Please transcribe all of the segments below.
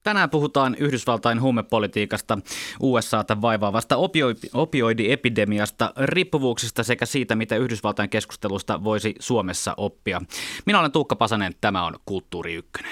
Tänään puhutaan Yhdysvaltain huumepolitiikasta, USA:ta vaivaavasta opioidiepidemiasta, riippuvuuksista sekä siitä, mitä Yhdysvaltain keskustelusta voisi Suomessa oppia. Minä olen Tuukka Pasanen, tämä on Kulttuuri Ykkönen.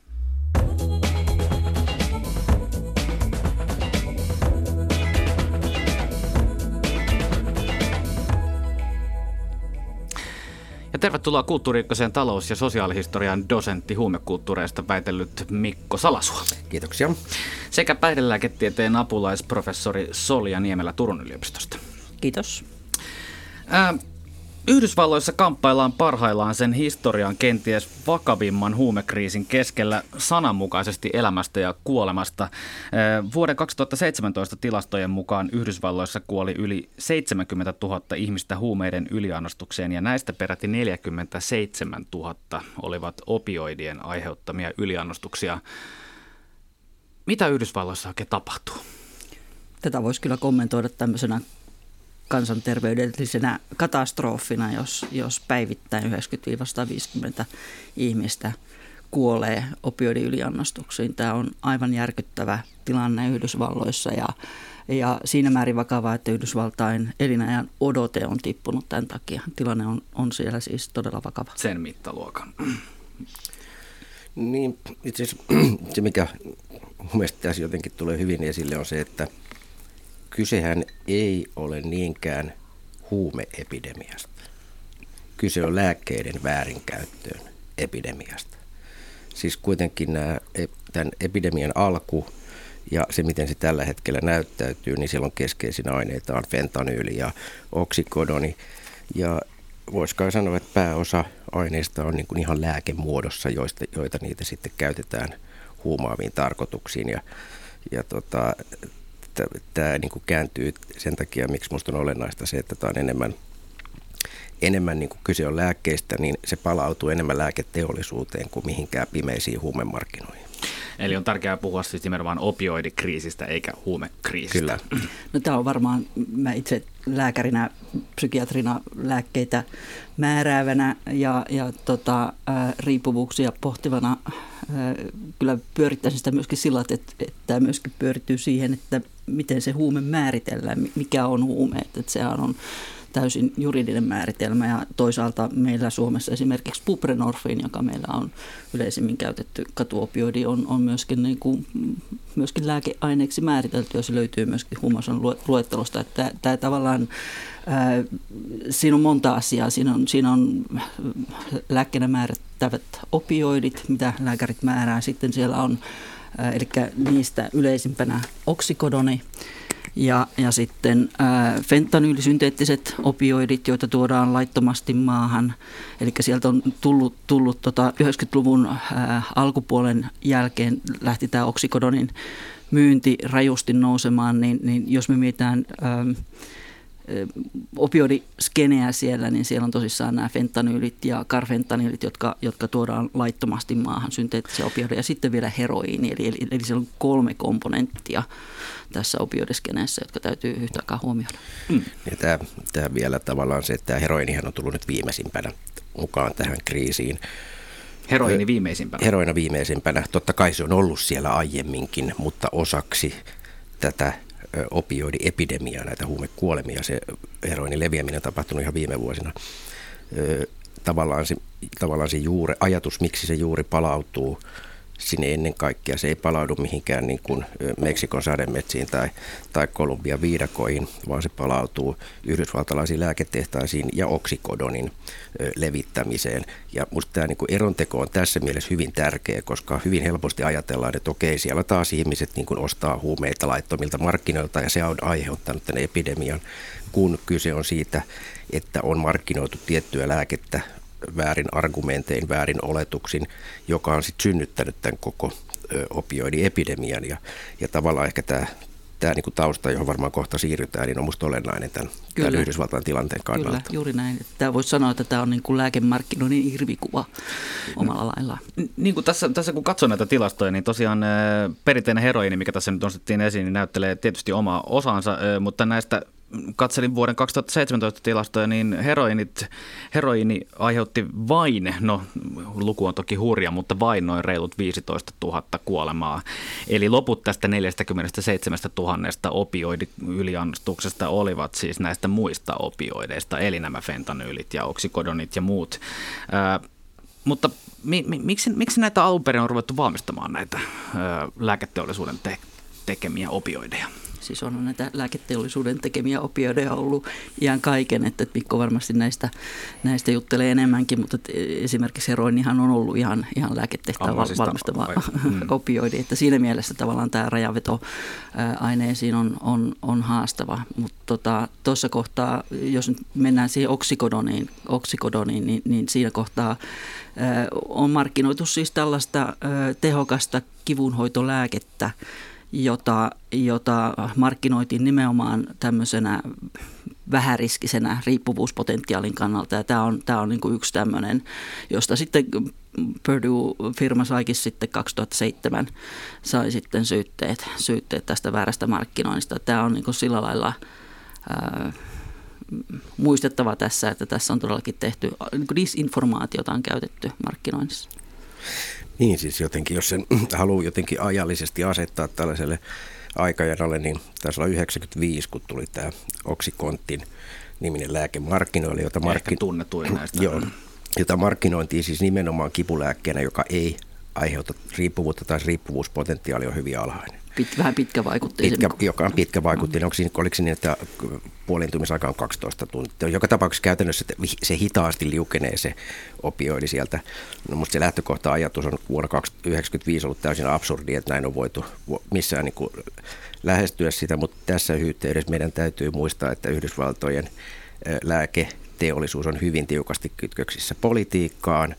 Ja tervetuloa Kulttuuri Ykkösen talous- ja sosiaalihistorian dosentti huumekulttuureista väitellyt Mikko Salasuo. Kiitoksia. Sekä päihdelääketieteen apulaisprofessori Solja Niemelä Turun yliopistosta. Kiitos. Yhdysvalloissa kamppaillaan parhaillaan sen historian kenties vakavimman huumekriisin keskellä sananmukaisesti elämästä ja kuolemasta. Vuoden 2017 tilastojen mukaan Yhdysvalloissa kuoli yli 70 000 ihmistä huumeiden yliannostukseen ja näistä peräti 47 000 olivat opioidien aiheuttamia yliannostuksia. Mitä Yhdysvalloissa oikein tapahtuu? Tätä voisi kyllä kommentoida tämmöisenä kansanterveydellisenä katastrofina, jos päivittäin 90-150 ihmistä kuolee opioidiyliannostuksiin. Tämä on aivan järkyttävä tilanne Yhdysvalloissa ja siinä määrin vakava, että Yhdysvaltain elinajan odote on tippunut tämän takia. Tilanne on siellä siis todella vakava. Sen mittaluokan. Niin, itse asiassa se, mikä mun mielestä tässä jotenkin tulee hyvin esille, on se, että kysehän ei ole niinkään huumeepidemiasta. Kyse on lääkkeiden väärinkäyttöön epidemiasta. Siis kuitenkin tämän epidemian alku ja se, miten se tällä hetkellä näyttäytyy, niin siellä on keskeisinä aineita on fentanyyli ja oksikodoni. Ja voisikaan sanoa, että pääosa aineista on niin kuin ihan lääkemuodossa, joita niitä sitten käytetään huumaaviin tarkoituksiin. Tämä niin kuin kääntyy sen takia, miksi minusta on olennaista se, että tämä on enemmän niin kuin kyse on lääkkeistä, niin se palautuu enemmän lääketeollisuuteen kuin mihinkään pimeisiin huumemarkkinoihin. Eli on tärkeää puhua siis nimenomaan opioidikriisistä eikä huumekriisistä. Kyllä. No, tämä on varmaan, mä itse lääkärinä, psykiatrina, lääkkeitä määräävänä ja riippuvuuksia pohtivana kyllä pyörittäisin sitä myöskin sillä, että tämä myöskin pyörittyy siihen, että miten se huume määritellään, mikä on huume, että sehän on täysin juridinen määritelmä ja toisaalta meillä Suomessa esimerkiksi buprenorfiin, joka meillä on yleisimmin käytetty katuopioidi, on myöskin, myöskin lääkeaineeksi määritelty ja se löytyy myöskin huumausaineiden luettelosta. Että tämä tavallaan, siinä on monta asiaa. Siinä on lääkkeenä määrittävät opioidit, mitä lääkärit määrää. Sitten siellä on, eli niistä yleisimpänä oksikodoni. Ja sitten fentanyylisynteettiset opioidit, joita tuodaan laittomasti maahan. Eli sieltä on tullut 90-luvun alkupuolen jälkeen lähti tämä oksikodonin myynti rajusti nousemaan. Niin jos me mietitään opioidiskeneä siellä, niin siellä on tosissaan nämä fentanyylit ja karfentanyylit, jotka tuodaan laittomasti maahan, synteettisiä opioideja, ja sitten vielä heroiini. Eli siellä on 3 komponenttia tässä opioidiskeneessä, jotka täytyy yhtä aikaa huomioida. Ja tämä vielä tavallaan se, että tämä heroinihan on tullut nyt viimeisimpänä mukaan tähän kriisiin. Heroini viimeisimpänä? Heroina viimeisimpänä. Totta kai se on ollut siellä aiemminkin, mutta osaksi tätä opioidiepidemiaa, näitä huumekuolemia, se heroinin leviäminen on tapahtunut ihan viime vuosina. Tavallaan se ajatus, miksi se juuri palautuu sinne ennen kaikkea, se ei palaudu mihinkään niin kuin Meksikon sademetsiin tai Kolumbian viidakoihin, vaan se palautuu yhdysvaltalaisiin lääketehtaisiin ja oksikodonin levittämiseen. Ja minusta tämä niin kuin eronteko on tässä mielessä hyvin tärkeä, koska hyvin helposti ajatellaan, että okei, siellä taas ihmiset niin kuin ostaa huumeita laittomilta markkinoilta ja se on aiheuttanut tämän epidemian, kun kyse on siitä, että on markkinoitu tiettyä lääkettä väärin argumentein, väärin oletuksin, joka on sitten synnyttänyt tämän koko opioidiepidemian. Ja tavallaan ehkä tämä niin kuin tausta, johon varmaan kohta siirrytään, niin on musta olennainen tämän Yhdysvaltain tilanteen kannalta. Kyllä, juuri näin. Tämä voisi sanoa, että tämä on niin kuin lääkemarkkinoinnin irvikuva omalla laillaan. Niin kuin tässä kun katsoo näitä tilastoja, niin tosiaan perinteinen heroini, mikä tässä nyt nostettiin esiin, niin näyttelee tietysti omaa osaansa, mutta näistä katselin vuoden 2017 tilastoja, niin heroini aiheutti vain, no luku on toki hurja, mutta vain noin reilut 15 000 kuolemaa. Eli loput tästä 47 000 opioidiyliannostuksesta olivat siis näistä muista opioideista, eli nämä fentanyylit ja oksykodonit ja muut. Mutta miksi näitä alun perin on ruvettu valmistamaan näitä lääketeollisuuden tekemiä opioideja? Siis on näitä lääketeollisuuden tekemiä opioideja ollut ihan kaiken, että Mikko varmasti näistä juttelee enemmänkin, mutta esimerkiksi heroinihan on ollut ihan lääketehtaan valmistava opioidi, että siinä mielessä tavallaan tämä rajanveto aineisiin on haastava, mutta tuossa kohtaa, jos nyt mennään siihen oksykodoniin, niin siinä kohtaa on markkinoitu siis tällaista tehokasta kivunhoitolääkettä, jota markkinoitiin nimenomaan tämmöisenä vähäriskisenä riippuvuuspotentiaalin kannalta. Ja tämä on niin kuin yksi tämmöinen, josta sitten Purdue-firma saikin sitten 2007 sai sitten syytteet tästä väärästä markkinoinnista. Tämä on niin kuin sillä lailla muistettava tässä, että tässä on todellakin tehty, niin kuin disinformaatiota on käytetty markkinoinnissa. Niin siis jotenkin, jos sen haluaa jotenkin ajallisesti asettaa tällaiselle aikajanalle, niin taisi olla 95, kun tuli tämä Oxycontin niminen lääke markkinoille, ehkä tunnetuin näistä. Jota markkinointiin siis nimenomaan kipulääkkeenä, joka ei aiheuta riippuvuutta tai riippuvuuspotentiaali on hyvin alhainen. Vähän pitkävaikutteinen. Joka on pitkävaikutteinen. Oliko se niin, että puoliintumisaika on 12 tuntia? Joka tapauksessa käytännössä se hitaasti liukenee se opioidi sieltä. No, musta se lähtökohta-ajatus on vuonna 1995 ollut täysin absurdi, että näin on voitu missään niin kuin lähestyä sitä, mutta tässä yhteydessä meidän täytyy muistaa, että Yhdysvaltojen lääketeollisuus on hyvin tiukasti kytköksissä politiikkaan.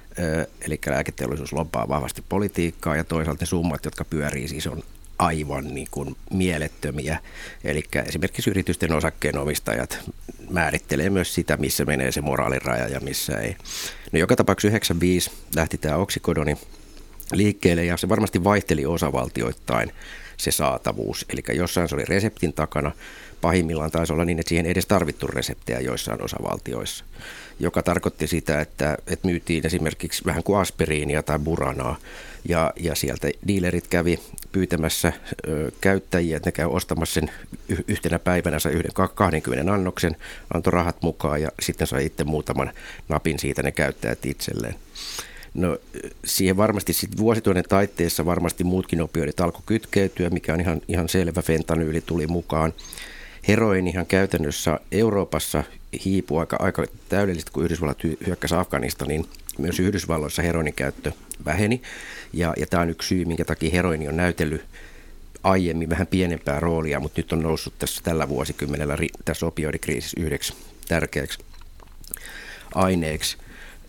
Eli lääketeollisuus lobbaa vahvasti politiikkaa ja toisaalta ne summat, jotka pyörii, siis on aivan niin kuin mielettömiä. Eli esimerkiksi yritysten osakkeenomistajat määrittelee myös sitä, missä menee se moraaliraja ja missä ei. No joka tapauksessa 95 lähti tämä oksykodoni liikkeelle ja se varmasti vaihteli osavaltioittain se saatavuus. Eli jossain se oli reseptin takana, pahimmillaan taisi olla niin, että siihen ei edes tarvittu reseptejä joissain osavaltioissa, joka tarkoitti sitä, että myytiin esimerkiksi vähän kuin aspiriinia tai buranaa, ja sieltä dealerit kävi pyytämässä käyttäjiä, että ne käy ostamassa sen yhtenä päivänä, sai 20 annoksen, antoi rahat mukaan ja sitten sai itse muutaman napin siitä ne käyttäjät itselleen. No siihen varmasti sitten vuosituhannen taitteessa varmasti muutkin opioidit alkoi kytkeytyä, mikä on ihan selvä, fentanyyli tuli mukaan. Heroinihan käytännössä Euroopassa hiipui aika täydellisesti, kun Yhdysvallat hyökkäsi Afganistaniin. Myös Yhdysvalloissa heroinin käyttö väheni, ja tämä on yksi syy, minkä takia heroini on näytellyt aiemmin vähän pienempää roolia, mutta nyt on noussut tässä tällä vuosikymmenellä tässä opioidikriisissä yhdeksi tärkeäksi aineeksi.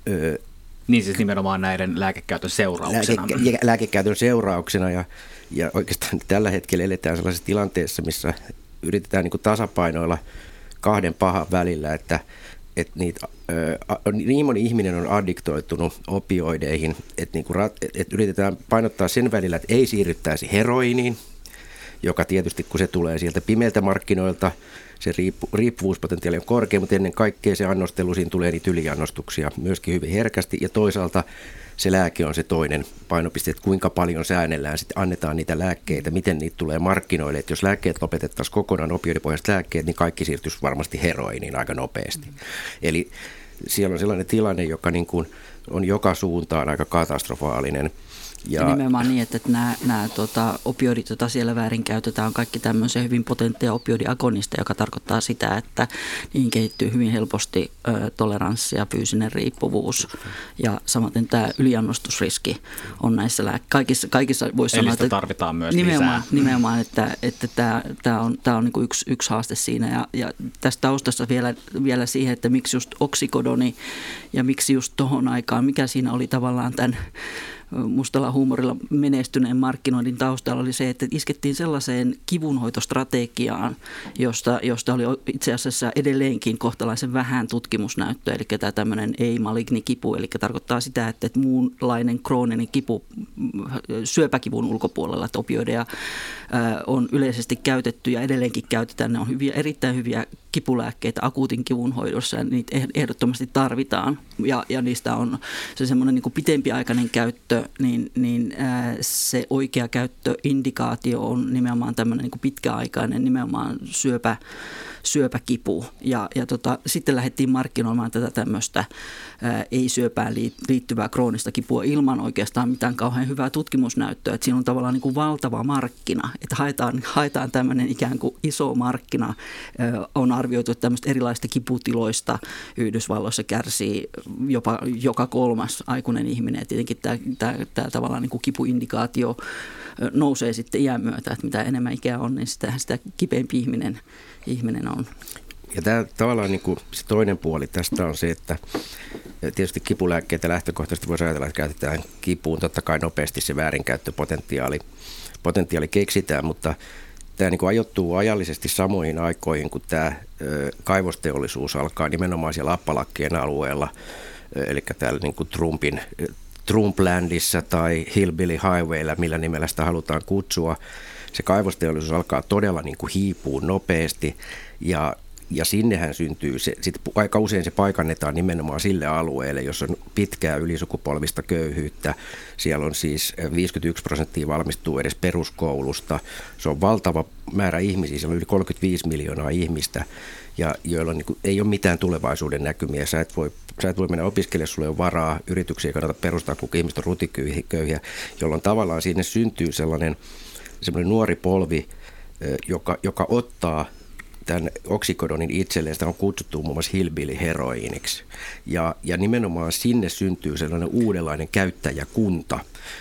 Niin siis nimenomaan näiden lääkekäytön seurauksena. Lääkekäytön seurauksena, ja oikeastaan tällä hetkellä eletään sellaisessa tilanteessa, missä yritetään niin kuin tasapainoilla kahden pahan välillä, että niin moni ihminen on addiktoitunut opioideihin, että yritetään painottaa sen välillä, että ei siirryttäisi heroiniin, joka tietysti kun se tulee sieltä pimeiltä markkinoilta, se riippuvuuspotentiaali on korkea, mutta ennen kaikkea se annostelu, siinä tulee niitä yliannostuksia myöskin hyvin herkästi, ja toisaalta se lääke on se toinen painopiste, että kuinka paljon säännellään, sitten annetaan niitä lääkkeitä, miten niitä tulee markkinoille, että jos lääkkeet lopetettaisiin kokonaan, opioidipohjaiset lääkkeet, niin kaikki siirtyisi varmasti heroiniin aika nopeasti. Eli siellä on sellainen tilanne, joka niin kuin on joka suuntaan aika katastrofaalinen. Ja nimenomaan niin, että nämä opioidit, joita siellä väärinkäytetään, on kaikki tämmöisiä hyvin potentteja opioidiagonisteja, joka tarkoittaa sitä, että niihin kehittyy hyvin helposti toleranssi ja fyysinen riippuvuus. Ja samaten tämä yliannostusriski on näissä kaikissa voisi sanoa, että tarvitaan myös nimenomaan, että tämä on niin kuin yksi haaste siinä. Ja tästä taustassa vielä siihen, että miksi just oksykodoni ja miksi just tohon aikaan, mikä siinä oli tavallaan tämän mustalla huumorilla menestyneen markkinoinnin taustalla oli se, että iskettiin sellaiseen kivunhoitostrategiaan, josta oli itse asiassa edelleenkin kohtalaisen vähän tutkimusnäyttöä, eli tämä tämmöinen ei-maligni kipu, eli tarkoittaa sitä, että muunlainen krooninen kipu syöpäkivun ulkopuolella, että opioideja on yleisesti käytetty ja edelleenkin käytetään. Ne on erittäin hyviä kipulääkkeitä akuutin kivun hoidossa ja niitä ehdottomasti tarvitaan. Ja niistä on se semmoinen niin kuin pitempiaikainen käyttö, niin se oikea käyttöindikaatio on nimenomaan tämmöinen niin kuin pitkäaikainen nimenomaan syöpäkipu. Ja sitten lähdettiin markkinoimaan tätä tämmöistä ei-syöpään liittyvää kroonista kipua ilman oikeastaan mitään kauhean hyvää tutkimusnäyttöä. Että siinä on tavallaan niin kuin valtava markkina, että haetaan tämmöinen ikään kuin iso markkina. On arvioitu, että tämmöistä erilaisista kiputiloista Yhdysvalloissa kärsii jopa joka kolmas aikuinen ihminen. Ja tietenkin tämä tavallaan niin kuin kipuindikaatio nousee sitten iän myötä, että mitä enemmän ikää on, niin sitä kipeämpi ihminen on. Ja tämä tavallaan niin kuin se toinen puoli tästä on se, että kipulääkkeitä lähtökohtaisesti voisi ajatella, että käytetään kipuun. Totta kai nopeasti se väärinkäyttöpotentiaali keksitään, mutta tämä niin kuin ajoittuu ajallisesti samoihin aikoihin, kun tämä kaivosteollisuus alkaa nimenomaan siellä Appalakkien alueella, eli täällä niin kuin Trumplandissa tai Hillbilly Highwaylla, millä nimellä sitä halutaan kutsua. Se kaivosteollisuus alkaa todella niin kuin hiipua nopeasti ja sinnehän syntyy, aika usein se paikannetaan nimenomaan sille alueelle, jossa on pitkää ylisukupolvista köyhyyttä. Siellä on siis 51% valmistuu edes peruskoulusta. Se on valtava määrä ihmisiä, siellä on yli 35 miljoonaa ihmistä, ja joilla on, niin kuin, ei ole mitään tulevaisuuden näkymiä. Sä et voi mennä opiskelemaan, sulle on varaa, yrityksiä kannata perustaa, kun ihmiset on rutiköyhiä, jolloin tavallaan sinne syntyy sellainen nuori polvi, joka ottaa tämän oksikodonin itselleen, sitä on kutsuttu muun muassa hillbilly-heroiiniksi. Ja nimenomaan sinne syntyy sellainen uudenlainen käyttäjäkunta,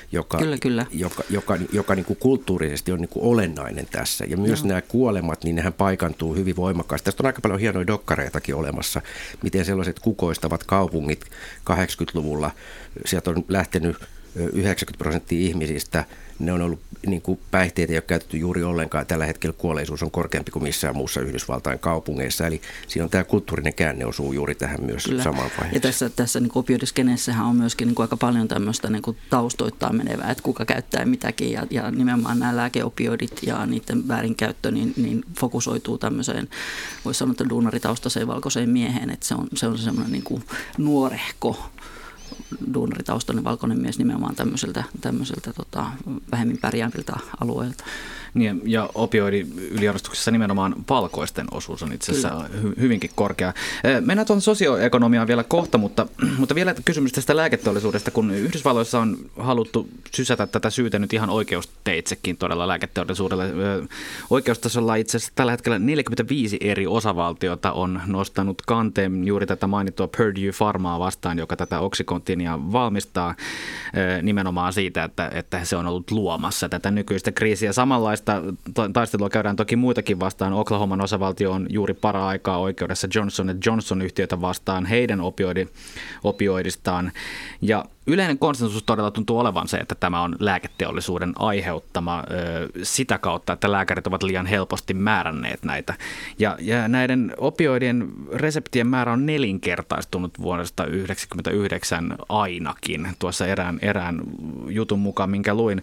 joka niin kuin kulttuurisesti on niin kuin olennainen tässä. Ja myös nämä kuolemat, niin nehän paikantuu hyvin voimakkaasti. Tästä on aika paljon hienoja dokkareitakin olemassa, miten sellaiset kukoistavat kaupungit 80-luvulla, sieltä on lähtenyt 90% ihmisistä, ne on ollut niin kuin päihteitä, ei ole käytetty juuri ollenkaan. Tällä hetkellä kuolleisuus on korkeampi kuin missään muussa Yhdysvaltain kaupungeissa. Eli siinä on tämä kulttuurinen käänne osuu juuri tähän myös samaan vaiheeseen. Ja tässä niin opioidiskeneessähän on myöskin niin kuin aika paljon tämmöistä niin kuin taustoittaa menevää, että kuka käyttää mitäkin. Ja nimenomaan nämä lääkeopioidit ja niiden väärinkäyttö niin fokusoituu tämmöiseen, voisi sanoa, että duunaritaustaiseen valkoiseen mieheen. Että se on semmoinen niin kuin nuorehko duunaritaustainen valkoinen mies nimenomaan tämmöiseltä vähemmin pärjääviltä alueilta. Niin, ja opioidiyliarvostuksessa nimenomaan valkoisten osuus on itse asiassa hyvinkin korkea. Mennään tuon sosioekonomiaan vielä kohta, mutta vielä kysymys tästä lääketeollisuudesta, kun Yhdysvalloissa on haluttu sysätä tätä syytä nyt ihan oikeusteitsekin todella lääketeollisuudelle. Oikeustasolla itse asiassa tällä hetkellä 45 eri osavaltiota on nostanut kanteen juuri tätä mainittua Purdue Pharmaa vastaan, joka tätä Oxycontinia valmistaa nimenomaan siitä, että se on ollut luomassa tätä nykyistä kriisiä. Samanlaista taistelua käydään toki muitakin vastaan. Oklahoman osavaltio on juuri para-aikaa oikeudessa Johnson & Johnson-yhtiötä vastaan heidän opioidistaan. Ja yleinen konsensus todella tuntuu olevan se, että tämä on lääketeollisuuden aiheuttama sitä kautta, että lääkärit ovat liian helposti määränneet näitä. Ja näiden opioidien reseptien määrä on nelinkertaistunut vuodesta 1999 ainakin, tuossa erään jutun mukaan, minkä luin.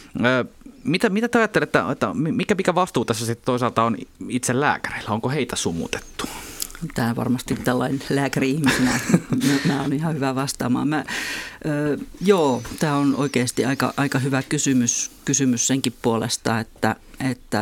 Mitä te ajattelette, että mikä vastuu tässä sitten toisaalta on itse lääkäreillä? Onko heitä sumutettu? Tämä varmasti tällainen lääkäri-ihmisenä, mä on ihan hyvä vastaamaan. Tämä on oikeasti aika hyvä kysymys senkin puolesta, että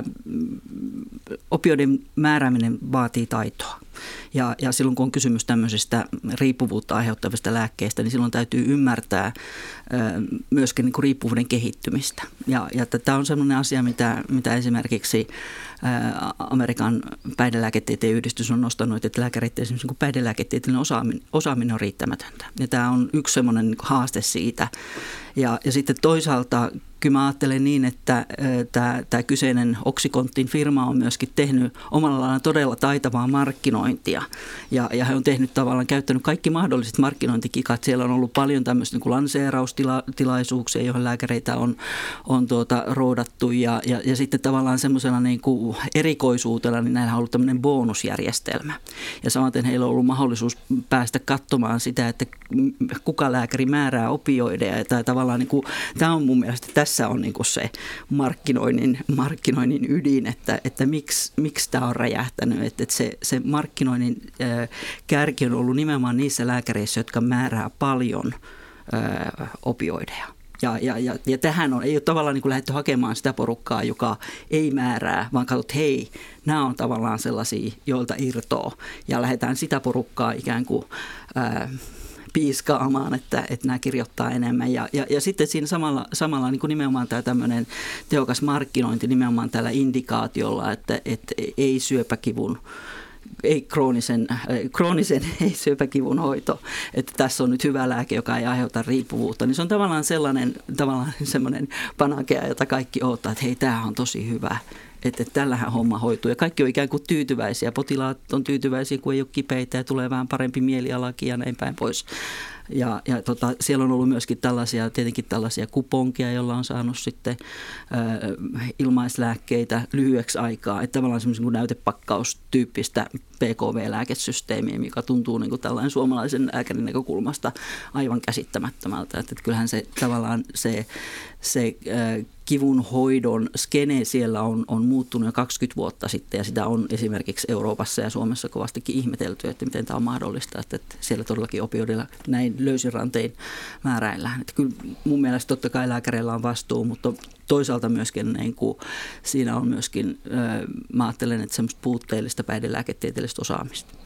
opioidin määrääminen vaatii taitoa. Ja silloin kun on kysymys tämmöisistä riippuvuutta aiheuttavista lääkkeistä, niin silloin täytyy ymmärtää myöskin niin kuin riippuvuuden kehittymistä. Ja tämä on sellainen asia, mitä esimerkiksi Amerikan päihdelääketieteen yhdistys on nostanut, että lääkäreiden esimerkiksi niin päihdelääketieteellinen osaaminen on riittämätöntä. Ja tämä on yksi sellainen niin kuin haaste siitä. Ja sitten toisaalta kyllä mä ajattelen niin, että tämä kyseinen Oxycontin firma on myöskin tehnyt omalla lailla todella taitavaa markkinointia. Ja he on tehnyt tavallaan, käyttänyt kaikki mahdolliset markkinointikikat. Siellä on ollut paljon tämmöistä niin kuin lanseeraustilaisuuksia, joihin lääkäreitä on roudattu. Ja sitten tavallaan semmoisena niin kuin erikoisuutena, niin näillä on ollut tämmöinen bonusjärjestelmä. Ja samaten heillä on ollut mahdollisuus päästä katsomaan sitä, että kuka lääkäri määrää opioideja. Ja tavallaan niin kuin, tämä on mun mielestä, tässä on niin kuin se markkinoinnin ydin, että miksi tämä on räjähtänyt. Että se markkinoinnin kärki on ollut nimenomaan niissä lääkäreissä, jotka määrää paljon opioideja. Ja tähän ei ole tavallaan niin kuin lähdetty hakemaan sitä porukkaa, joka ei määrää, vaan katsot, hei, nämä on tavallaan sellaisia, joilta irtoo. Ja lähdetään sitä porukkaa ikään kuin piiskaamaan, että nämä kirjoittaa enemmän. Ja sitten siinä samalla niin kuin nimenomaan tämä tämmöinen tehokas markkinointi nimenomaan tällä indikaatiolla, että ei syöpäkivun, ei kroonisen ei syöpäkivun hoito, että tässä on nyt hyvä lääke, joka ei aiheuta riippuvuutta, niin se on tavallaan semmoinen panakea, jota kaikki odottaa, että hei, tämä on tosi hyvä, että tällähän homma hoituu. Ja kaikki on ikään kuin tyytyväisiä, potilaat on tyytyväisiä, kun ei ole kipeitä ja tulee vähän parempi mielialakin ja näin päin pois. Ja siellä on ollut myöskin tietenkin tällaisia kuponkia, joilla on saanut sitten ilmaislääkkeitä lyhyeksi aikaa. Että tavallaan semmoisen näytepakkaustyyppistä PKV-lääkesysteemiä, mikä tuntuu niin kuin tällainen suomalaisen lääkärin näkökulmasta aivan käsittämättömältä. Että kyllähän se tavallaan se kivun hoidon skene siellä on muuttunut jo 20 vuotta sitten, ja sitä on esimerkiksi Euroopassa ja Suomessa kovastikin ihmetelty, että miten tämä on mahdollista, että siellä todellakin opioidilla näin löysin rantein määräillään. Että kyllä mun mielestä totta kai lääkäreillä on vastuu, mutta toisaalta myöskin niin kuin, siinä on myöskin, mä ajattelen, että semmoista puutteellista päihdelääketieteellistä osaamista.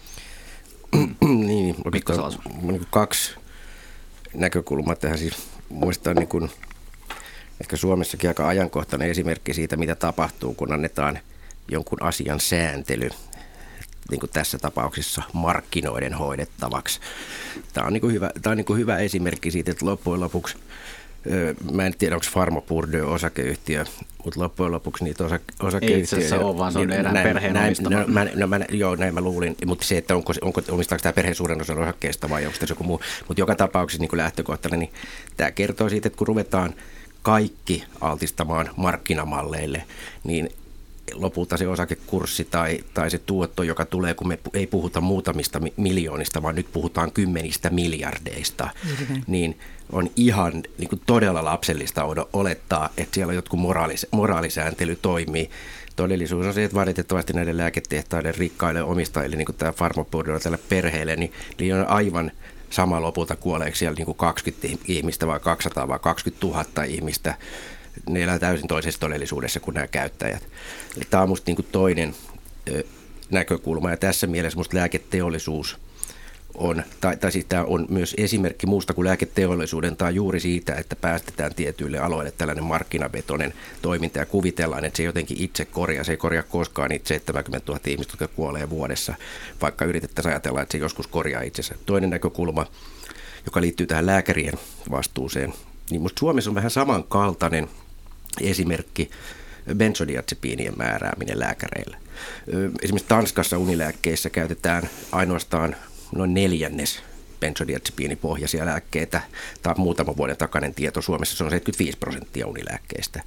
Niin, oikeastaan niin 2 näkökulmaa tähän. Siis muistan niin kuin ehkä Suomessakin aika ajankohtainen esimerkki siitä, mitä tapahtuu, kun annetaan jonkun asian sääntely, niin kuin tässä tapauksessa markkinoiden hoidettavaksi. Tämä on niin kuin hyvä esimerkki siitä, että loppujen lopuksi, mä en tiedä, onko Pharma Purdue osakeyhtiö, mutta loppujen lopuksi niitä osakeyhtiöitä... Ei itse asiassa ole, vaan se on erään perheen omistama. Joo, näin mä luulin, mutta se, että omistaako tämä perheen suuren osan osakkeesta vai onko tässä joku muu. Mutta joka tapauksessa niin kuin lähtökohtainen, niin tämä kertoo siitä, että kun ruvetaan kaikki altistamaan markkinamalleille, niin lopulta se osakekurssi tai se tuotto, joka tulee, kun me ei puhuta muutamista miljoonista, vaan nyt puhutaan 10 miljardeista, niin on ihan niin kuin todella lapsellista olettaa, että siellä jotkut moraalisääntely toimii. Todellisuus on se, että valitettavasti näiden lääketehtaiden rikkaille omistajille, niin kuin tämä Pharma Purdue tälle perheelle, niin on aivan sama lopulta kuoleeksi siellä niin kuin 20 ihmistä vai 200 vai 20 000 ihmistä. Ne elää täysin toisessa todellisuudessa kuin nämä käyttäjät. Eli tämä on minusta niin kuin toinen näkökulma, ja tässä mielessä minusta lääketeollisuus on, tai siis tämä on myös esimerkki muusta kuin lääketeollisuuden, tai juuri siitä, että päästetään tietyille aloille tällainen markkinavetoinen toiminta ja kuvitellaan, että se jotenkin itse korjaa. Se ei korjaa koskaan niitä 70 000 ihmistä, jotka kuolee vuodessa, vaikka yritettäisiin ajatella, että se joskus korjaa itsensä. Toinen näkökulma, joka liittyy tähän lääkärien vastuuseen, niin minusta Suomessa on vähän samankaltainen esimerkki benzodiazepiinien määrääminen lääkäreille. Esimerkiksi Tanskassa unilääkkeissä käytetään ainoastaan noin 1/4 benzodiazepiinipohjaisia lääkkeitä. Tämä on muutaman vuoden takainen tieto. Suomessa se on 75% unilääkkeistä.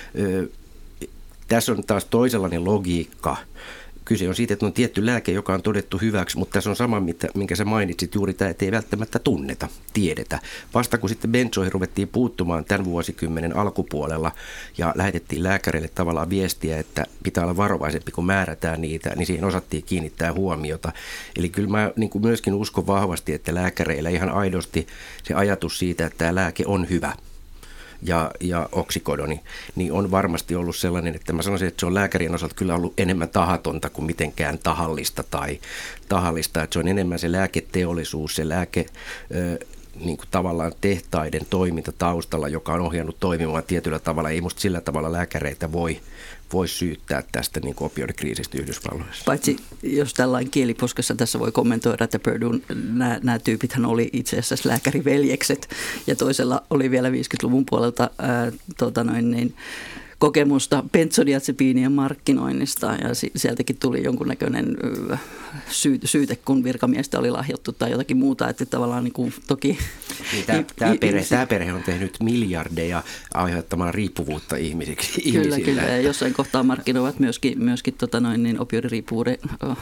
Tässä on taas toisenlainen logiikka. Kyse on siitä, että on tietty lääke, joka on todettu hyväksi, mutta tässä on sama, minkä sä mainitsit juuri tämä, että ei välttämättä tiedetä. Vasta kun sitten benzoihin ruvettiin puuttumaan tämän vuosikymmenen alkupuolella ja lähetettiin lääkäreille tavallaan viestiä, että pitää olla varovaisempi, kun määrätään niitä, niin siihen osattiin kiinnittää huomiota. Eli kyllä mä niin kuin myöskin uskon vahvasti, että lääkäreillä ihan aidosti se ajatus siitä, että tämä lääke on hyvä, ja oksykodoni, niin on varmasti ollut sellainen, että mä sanoisin, että se on lääkärien osalta kyllä ollut enemmän tahatonta kuin mitenkään tahallista, että se on enemmän se lääketeollisuus, se niin kuin tavallaan tehtaiden toiminta taustalla, joka on ohjannut toimimaan tietyllä tavalla. Ei musta sillä tavalla lääkäreitä voi syyttää tästä niin kuin opioidikriisistä Yhdysvalloissa. Paitsi jos tällainen kieliposkessa tässä voi kommentoida, että Purduen nämä tyypithän oli itse asiassa lääkäriveljekset ja toisella oli vielä 50-luvun puolelta kokemusta benzodiazepiinien markkinoinnista ja sieltäkin tuli jonkunnäköinen syyte, kun virkamiestä oli lahjottu tai jotakin muuta, että tavallaan niin kuin toki... Tämä perhe on tehnyt miljardeja aiheuttamaan riippuvuutta ihmisiksi. Kyllä, ja jossain kohtaa markkinoivat myöskin opioidiriippuvuuden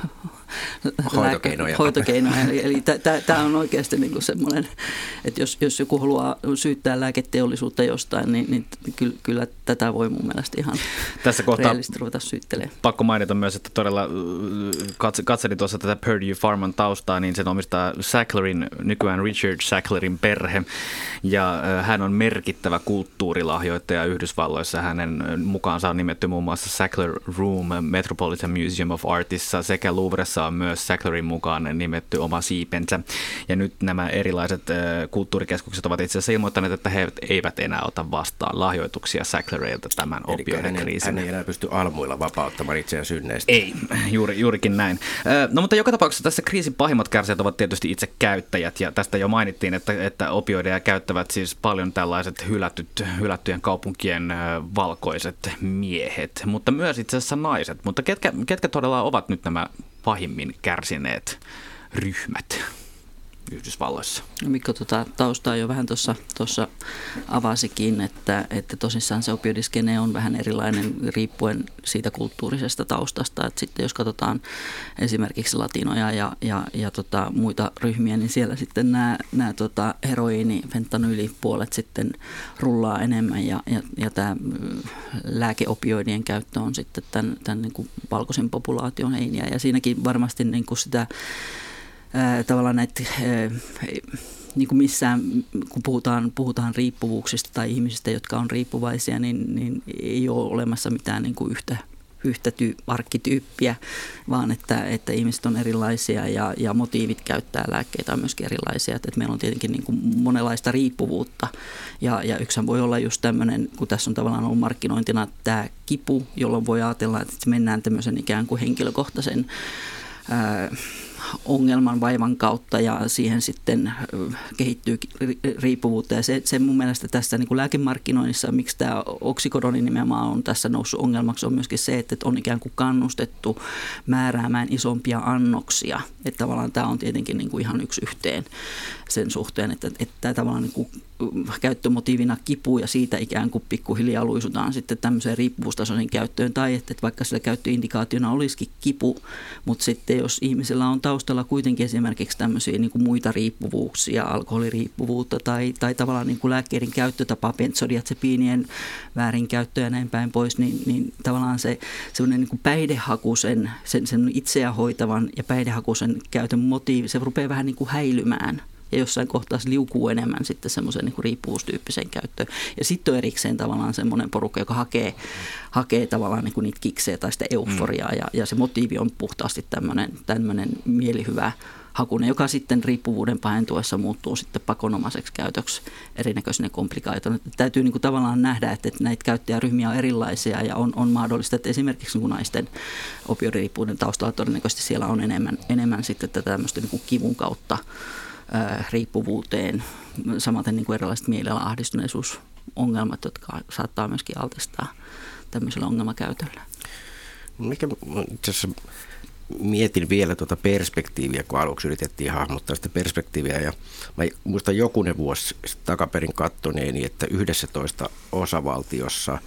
hoitokeinoja. Eli tämä on oikeasti niin kuin semmoinen, että jos joku haluaa syyttää lääketeollisuutta jostain, niin kyllä tätä voi mun mielestä ihan tässä kohtaa reellisesti ruveta syyttelemään. Pakko mainita myös, että todella katselin tuossa tätä Purdue Pharman taustaa, niin sen omistaa Sacklerin, nykyään Richard Sacklerin perhe, ja hän on merkittävä kulttuurilahjoittaja Yhdysvalloissa. Hänen mukaansa on nimetty muun muassa Sackler Room Metropolitan Museum of Artissa, sekä Louvressa on myös Sacklerin mukaan nimetty oma siipensä. Ja nyt nämä erilaiset kulttuurikeskukset ovat itse asiassa ilmoittaneet, että he eivät enää ota vastaan lahjoituksia Sacklereilta tämän opioidikriisin. Hän ei enää pysty almuilla vapauttamaan itseään synneistä. Ei, juurikin näin. No mutta joka tapauksessa tässä kriisin pahimmat kärsijät ovat tietysti itse käyttäjät, ja tästä jo mainittiin, että opioideja käyttävät siis paljon tällaiset hylättyjen kaupunkien valkoiset miehet, mutta myös itse asiassa naiset. Mutta ketkä todella ovat nyt nämä pahimmin kärsineet ryhmät Yhdysvalloissa? Mikko taustaa jo vähän tuossa avasikin, että tosissaan se opioidiskene on vähän erilainen riippuen siitä kulttuurisesta taustasta. Että sitten jos katsotaan esimerkiksi latinoja ja muita ryhmiä, niin siellä sitten nämä heroiini, fentanyylipuolet sitten rullaa enemmän ja tämä lääkeopioidien käyttö on sitten tämän niin kuin valkoisen populaation heiniä. Ja siinäkin varmasti niin kuin sitä tavallaan näitä, niin kuin missään, kun puhutaan riippuvuuksista tai ihmisistä, jotka on riippuvaisia, niin ei ole olemassa mitään niin kuin yhtä arkkityyppiä, vaan että ihmiset on erilaisia ja motiivit käyttää lääkkeitä on myöskin erilaisia. Että meillä on tietenkin niin kuin monenlaista riippuvuutta ja yksihän voi olla just tämmöinen, kun tässä on tavallaan ollut markkinointina tämä kipu, jolloin voi ajatella, että mennään tämmöisen ikään kuin henkilökohtaisen ongelman vaivan kautta ja siihen sitten kehittyy riippuvuutta. Ja se mun mielestä tässä niin kuin lääkemarkkinoinnissa, miksi tämä oksykodoni nimenomaan on tässä noussut ongelmaksi, on myöskin se, että on ikään kuin kannustettu määräämään isompia annoksia. Että tavallaan tämä on tietenkin niin kuin ihan yksi yhteen sen suhteen, että tavallaan niin kuin käyttömotiivina kipu ja siitä ikään kuin pikkuhiljaa luisutaan sitten tämmöiseen riippuvuustasoisen käyttöön tai että vaikka sillä käyttöindikaationa olisikin kipu, mutta sitten jos ihmisellä on taustalla kuitenkin esimerkiksi tämmöisiä niin kuin muita riippuvuuksia, alkoholiriippuvuutta tai tavallaan niin kuin lääkkeiden käyttötapa, benzodiazepiinien väärinkäyttö ja näin päin pois, niin tavallaan se semmoinen niin kuin päihdehakuisen, sen itseä hoitavan ja päihdehakuisen käytön motiivi, se rupeaa vähän niin kuin häilymään. Ja jossain kohtaa se liukuu enemmän sitten semmoisen niin kuin riippuvuustyyppiseen käyttöön. Ja sitten on erikseen tavallaan semmoinen porukka, joka hakee tavallaan niin kuin niitä kiksejä tai sitä euforiaa. Ja se motiivi on puhtaasti tämmöinen mielihyvä hakunen, joka sitten riippuvuuden pahentuessa muuttuu sitten pakonomaiseksi käytöksi erinäköisenä komplikaationa. Täytyy niin kuin tavallaan nähdä, että näitä käyttäjäryhmiä on erilaisia ja on mahdollista, että esimerkiksi niin naisten opioidiriippuvuuden taustalla todennäköisesti siellä on enemmän sitten tätä tämmöistä niin kuin kivun kautta riippuvuuteen, samaten niin kuin erilaiset mielialan ahdistuneisuusongelmat, jotka saattaa myöskin altistaa tämmöisellä ongelmakäytöllä. Mikä itse asiassa mietin vielä tuota perspektiiviä, kun aluksi yritettiin hahmottaa sitä perspektiiviä. Ja mä muistan jokunen vuosi takaperin kattoneeni, että 11 osavaltiossa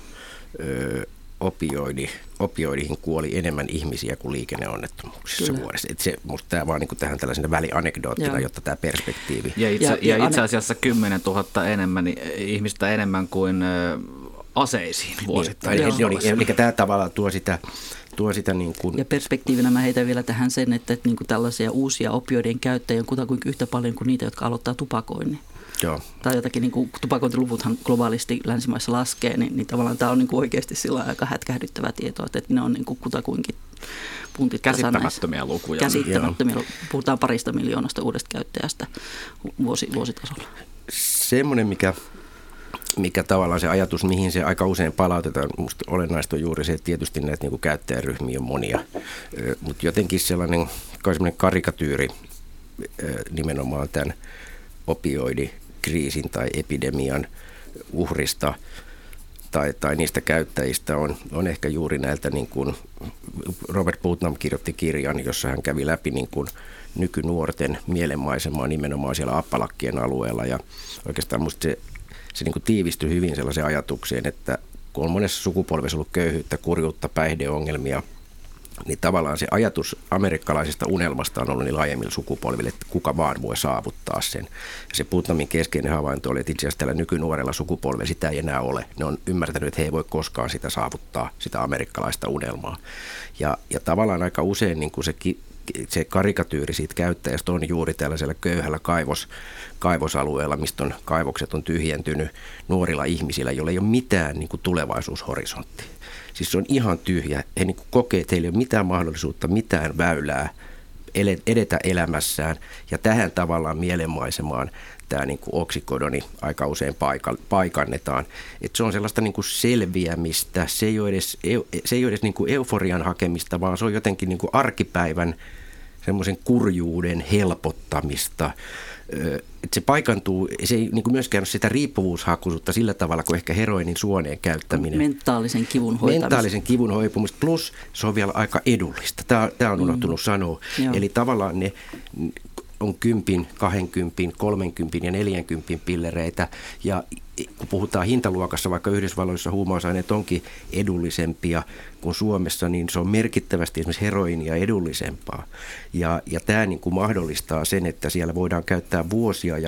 opioidihin kuoli enemmän ihmisiä kuin liikenneonnettomuuksissa vuodessa. Musta tämä vaan niin tähän tällaisena välianekdoottina, jotta tämä perspektiivi. Ja itse asiassa 10 000 ihmistä enemmän kuin aseisiin vuosittain. Eli tämä tavallaan tuo sitä niin kuin... Ja perspektiivinä mä heitän vielä tähän sen, että niin kuin tällaisia uusia opioidien käyttäjiä on kutakuinkin yhtä paljon kuin niitä, jotka aloittaa tupakoinnin. Joo. Tai jotakin niin kuin tupakointiluvuthan globaalisti länsimaissa laskee, niin tavallaan tämä on niin kuin oikeasti sillä aika hätkähdyttävää tietoa, että ne on niin kuin kutakuinkin puntit käsittämättömiä lukuja. Käsittämättömiä. Puhutaan 2 miljoonasta uudesta käyttäjästä vuositasolla. Semmoinen, mikä tavallaan se ajatus, mihin se aika usein palautetaan, musta olennaista on juuri se, että tietysti näitä niin kuin käyttäjäryhmiä on monia, mutta jotenkin sellainen karikatyyri nimenomaan tämän opioidikriisin tai epidemian uhrista tai niistä käyttäjistä on ehkä juuri näiltä, niin kuin Robert Putnam kirjoitti kirjan, jossa hän kävi läpi niin kuin nykynuorten mielenmaisemaa nimenomaan siellä Appalakkien alueella, ja oikeastaan musta se niin kuin tiivistyi hyvin sellaiseen ajatukseen, että kun on monessa sukupolvessa ollut köyhyyttä, kurjuutta, päihdeongelmia, niin tavallaan se ajatus amerikkalaisesta unelmasta on ollut niin laajemmilla sukupolville, että kuka vaan voi saavuttaa sen. Ja se Putnamin keskeinen havainto oli, että itse asiassa tällä nykynuorella sukupolvella sitä ei enää ole. Ne on ymmärtänyt, että he ei voi koskaan sitä saavuttaa, sitä amerikkalaista unelmaa. Ja tavallaan aika usein niin kuin se karikatyyri siitä käyttäjästä on juuri tällaisella köyhällä kaivosalueella, mistä kaivokset on tyhjentynyt nuorilla ihmisillä, joilla ei ole mitään niin kuin tulevaisuushorisonttia. Siis se on ihan tyhjä. He niin kuin kokee, että heillä ei ole mitään mahdollisuutta, mitään väylää edetä elämässään. Ja tähän tavallaan mielenmaisemaan tämä niin kuin oksykodoni aika usein paikannetaan. Että se on sellaista niin kuin selviämistä, se ei ole edes niin kuin euforian hakemista, vaan se on jotenkin niin kuin arkipäivän semmoisen kurjuuden helpottamista. Että se paikantuu, se ei niin kuin myöskään ole sitä riippuvuushakuisuutta sillä tavalla kuin ehkä heroinin suoneen käyttäminen. Mentaalisen kivun hoitamista. Plus se on vielä aika edullista. Tämä on unohtunut sanoa. Joo. Eli tavallaan ne on 10, 20, 30 ja 40 pillereitä. Ja kun puhutaan hintaluokassa, vaikka Yhdysvalloissa huumausaineet onkin edullisempia kuin Suomessa, niin se on merkittävästi esimerkiksi heroinia edullisempaa. Ja tämä niin kuin mahdollistaa sen, että siellä voidaan käyttää vuosia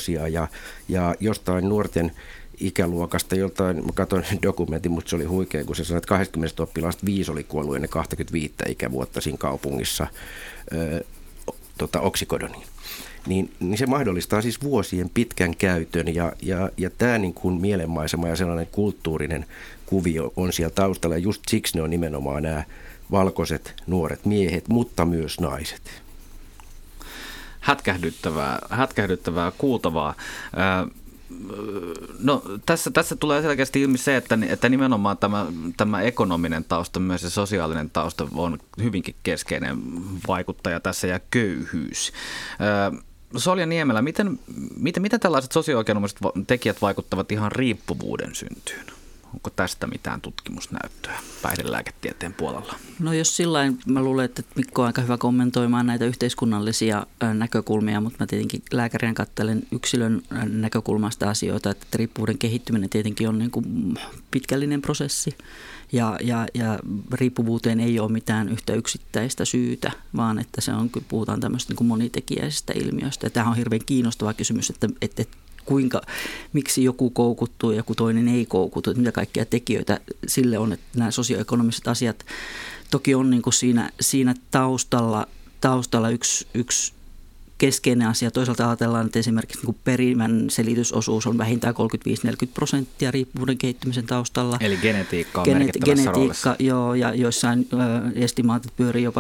ja jostain nuorten ikäluokasta joltain, mä katson dokumentin, mutta se oli huikea, kun se sanoi, että 20 oppilaasta 5 oli kuollut ennen 25 ikävuotta siinä kaupungissa oksykodoniin. Niin se mahdollistaa siis vuosien pitkän käytön ja tämä niin kuin mielenmaisema ja sellainen kulttuurinen kuvio on siellä taustalla. Ja just siksi ne on nimenomaan nämä valkoiset nuoret miehet, mutta myös naiset. Hätkähdyttävää kuultavaa. No, tässä tulee selkeästi ilmi se, että nimenomaan tämä ekonominen tausta, myös se sosiaalinen tausta on hyvinkin keskeinen vaikuttaja tässä ja köyhyys. Solja Niemelä, miten tällaiset sosioekonomiset tekijät vaikuttavat ihan riippuvuuden syntyyn? Onko tästä mitään tutkimusnäyttöä päihdelääketieteen puolella? No jos sillain, mä luulen, että Mikko on aika hyvä kommentoimaan näitä yhteiskunnallisia näkökulmia, mutta mä tietenkin lääkärinä katselen yksilön näkökulmasta asioita, että riippuvuuden kehittyminen tietenkin on niin kuin pitkällinen prosessi ja riippuvuuteen ei ole mitään yhtä yksittäistä syytä, vaan että se on, kun puhutaan tämmöistä niin kuin monitekijäisestä ilmiöstä. Ja tämä on hirveän kiinnostava kysymys, että miksi joku koukuttuu ja joku toinen ei koukutu, että mitä kaikkia tekijöitä sille on, että nämä sosioekonomiset asiat toki on niin kuin siinä taustalla yksi keskeinen asia. Toisaalta ajatellaan, että esimerkiksi niin kuin perimän selitysosuus on vähintään 35-40% riippuvuuden kehittymisen taustalla. Eli genetiikka on merkittävässä roolissa. Joo, ja joissain estimaatit pyörii jopa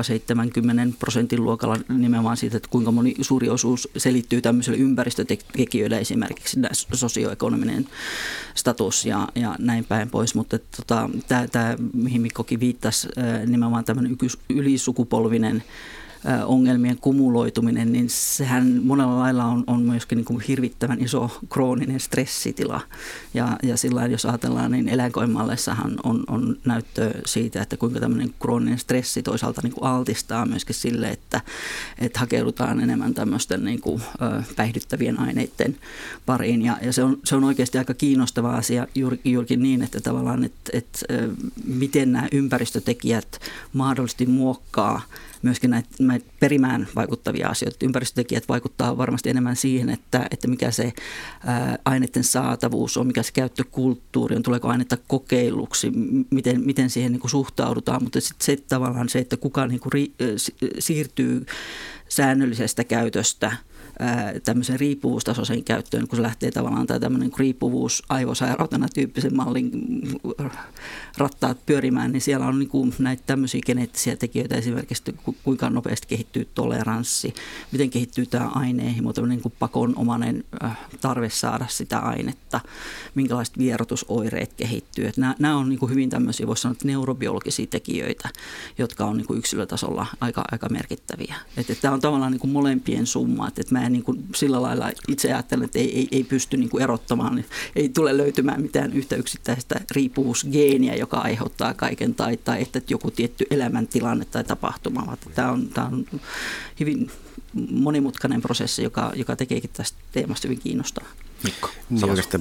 70% luokalla nimenomaan siitä, että kuinka suuri osuus selittyy tämmöiselle ympäristötekijöille, esimerkiksi sosioekonominen status ja näin päin pois. Mutta tämä, mihin Mikkokin viittasi, nimenomaan tämmöinen ylisukupolvinen ongelmien kumuloituminen, niin sehän monella lailla on myöskin niin kuin hirvittävän iso krooninen stressitila. Ja sillä jos ajatellaan, niin eläinkoemalleissahan on näyttöä siitä, että kuinka tämmöinen krooninen stressi toisaalta niin kuin altistaa myöskin sille, että hakeudutaan enemmän tämmöisten niin kuin päihdyttävien aineiden pariin. Ja se on oikeasti aika kiinnostava asia juurikin niin, että tavallaan, että miten nämä ympäristötekijät mahdollisesti muokkaa myöskin näitä perimään vaikuttavia asioita. Ympäristötekijät vaikuttaa varmasti enemmän siihen, että mikä se aineiden saatavuus on, mikä se käyttökulttuuri on, tuleeko ainetta kokeiluksi, miten siihen niin kuin suhtaudutaan. Mutta sitten se tavallaan se, että kuka niin kuin siirtyy säännöllisestä käytöstä tämmöisen riippuvuustasoisen käyttöön, kun se lähtee tavallaan tai tämmöinen riippuvuus aivosairautena tyyppisen mallin rattaat pyörimään, niin siellä on niin kuin näitä tämmöisiä geneettisiä tekijöitä, esimerkiksi kuinka nopeasti kehittyy toleranssi, miten kehittyy tämä aineenhimo, tämmöinen niin kuin pakonomainen tarve saada sitä ainetta, minkälaiset vierotusoireet kehittyy. Että nämä on niin kuin hyvin tämmöisiä, voisi sanoa, neurobiologisia tekijöitä, jotka on niin kuin yksilötasolla aika merkittäviä. Että tämä on tavallaan niin kuin molempien summa, että mä en niin kuin sillä lailla itse ajattelen, että ei pysty niin kuin erottamaan, ei tule löytymään mitään yhtä yksittäistä riippuvuusgeeniä, joka aiheuttaa kaiken, tai että joku tietty elämäntilanne tai tapahtuma. Tämä on hyvin monimutkainen prosessi, joka tekeekin tästä teemasta hyvin kiinnostavaa. Mikko, niin oikeastaan